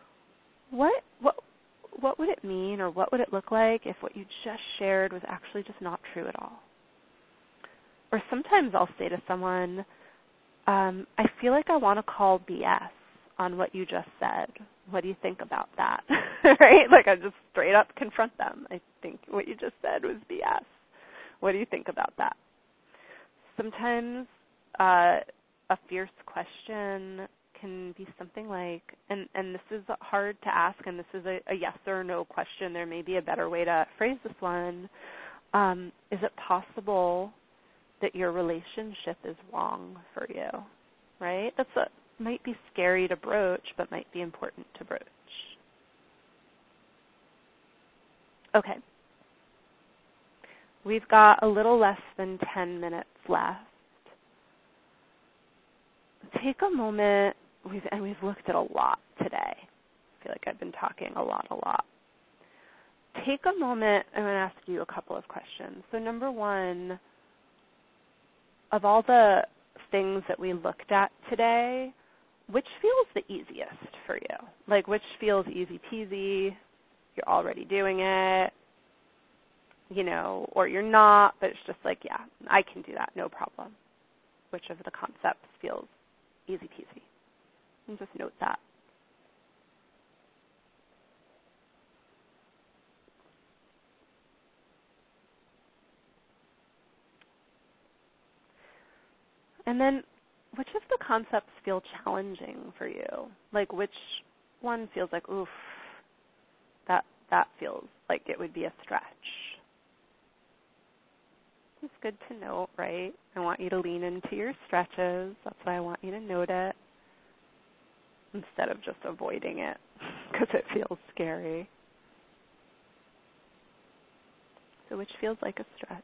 What would it mean, or what would it look like if what you just shared was actually just not true at all? Or sometimes I'll say to someone, I feel like I want to call BS on what you just said. What do you think about that? Right? Like I just straight up confront them. I think what you just said was BS. What do you think about that? Sometimes a fierce question can be something like, and this is hard to ask, and this is a yes or no question. There may be a better way to phrase this one. Is it possible that your relationship is wrong for you? Right? Might be scary to broach, but might be important to broach. Okay. We've got a little less than 10 minutes left. Take a moment, we've looked at a lot today. I feel like I've been talking a lot. Take a moment, I'm going to ask you a couple of questions. So number one, of all the things that we looked at today, which feels the easiest for you? Like, which feels easy peasy, you're already doing it, or you're not, but it's just like, yeah, I can do that, no problem. Which of the concepts feels easy peasy? And just note that. And then, which of the concepts feel challenging for you? Like, which one feels like, oof, that feels like it would be a stretch? It's good to note, right? I want you to lean into your stretches. That's why I want you to note it instead of just avoiding it because it feels scary. So which feels like a stretch?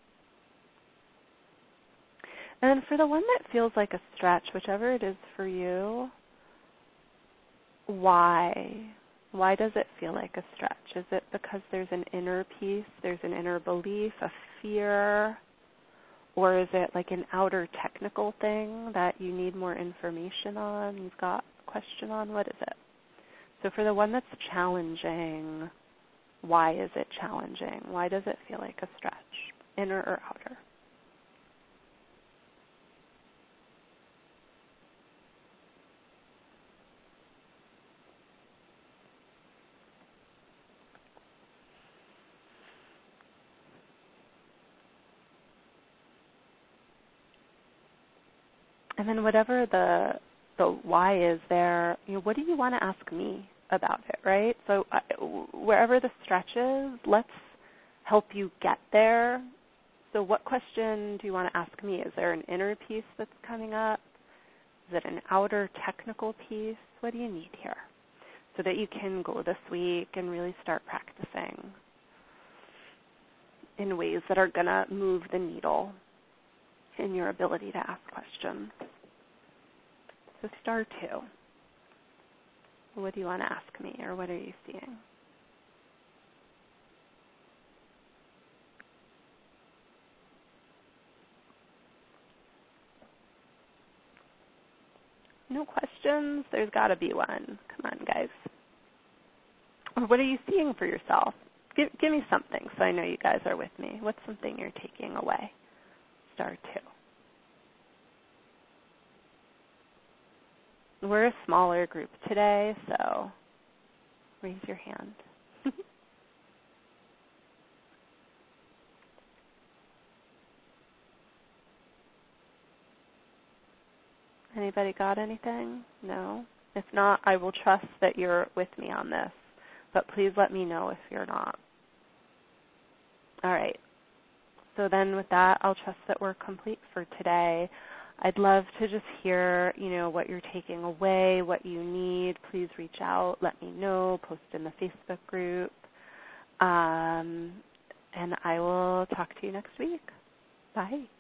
And then for the one that feels like a stretch, whichever it is for you, why? Why does it feel like a stretch? Is it because there's an inner peace, there's an inner belief, a fear, or is it like an outer technical thing that you need more information on, you've got a question on? What is it? So for the one that's challenging, why is it challenging? Why does it feel like a stretch, inner or outer? And then whatever the why is there, what do you want to ask me about it, right? So wherever the stretch is, let's help you get there. So what question do you want to ask me? Is there an inner piece that's coming up? Is it an outer technical piece? What do you need here? So that you can go this week and really start practicing in ways that are going to move the needle in your ability to ask questions. So star 2. What do you want to ask me, or what are you seeing? No questions? There's got to be one. Come on, guys. Or what are you seeing for yourself? Give me something so I know you guys are with me. What's something you're taking away? Star 2. We're a smaller group today, so raise your hand. Anybody got anything? No? If not, I will trust that you're with me on this, but please let me know if you're not. All right. So then with that, I'll trust that we're complete for today. I'd love to just hear, what you're taking away, what you need. Please reach out, let me know, post in the Facebook group. And I will talk to you next week. Bye.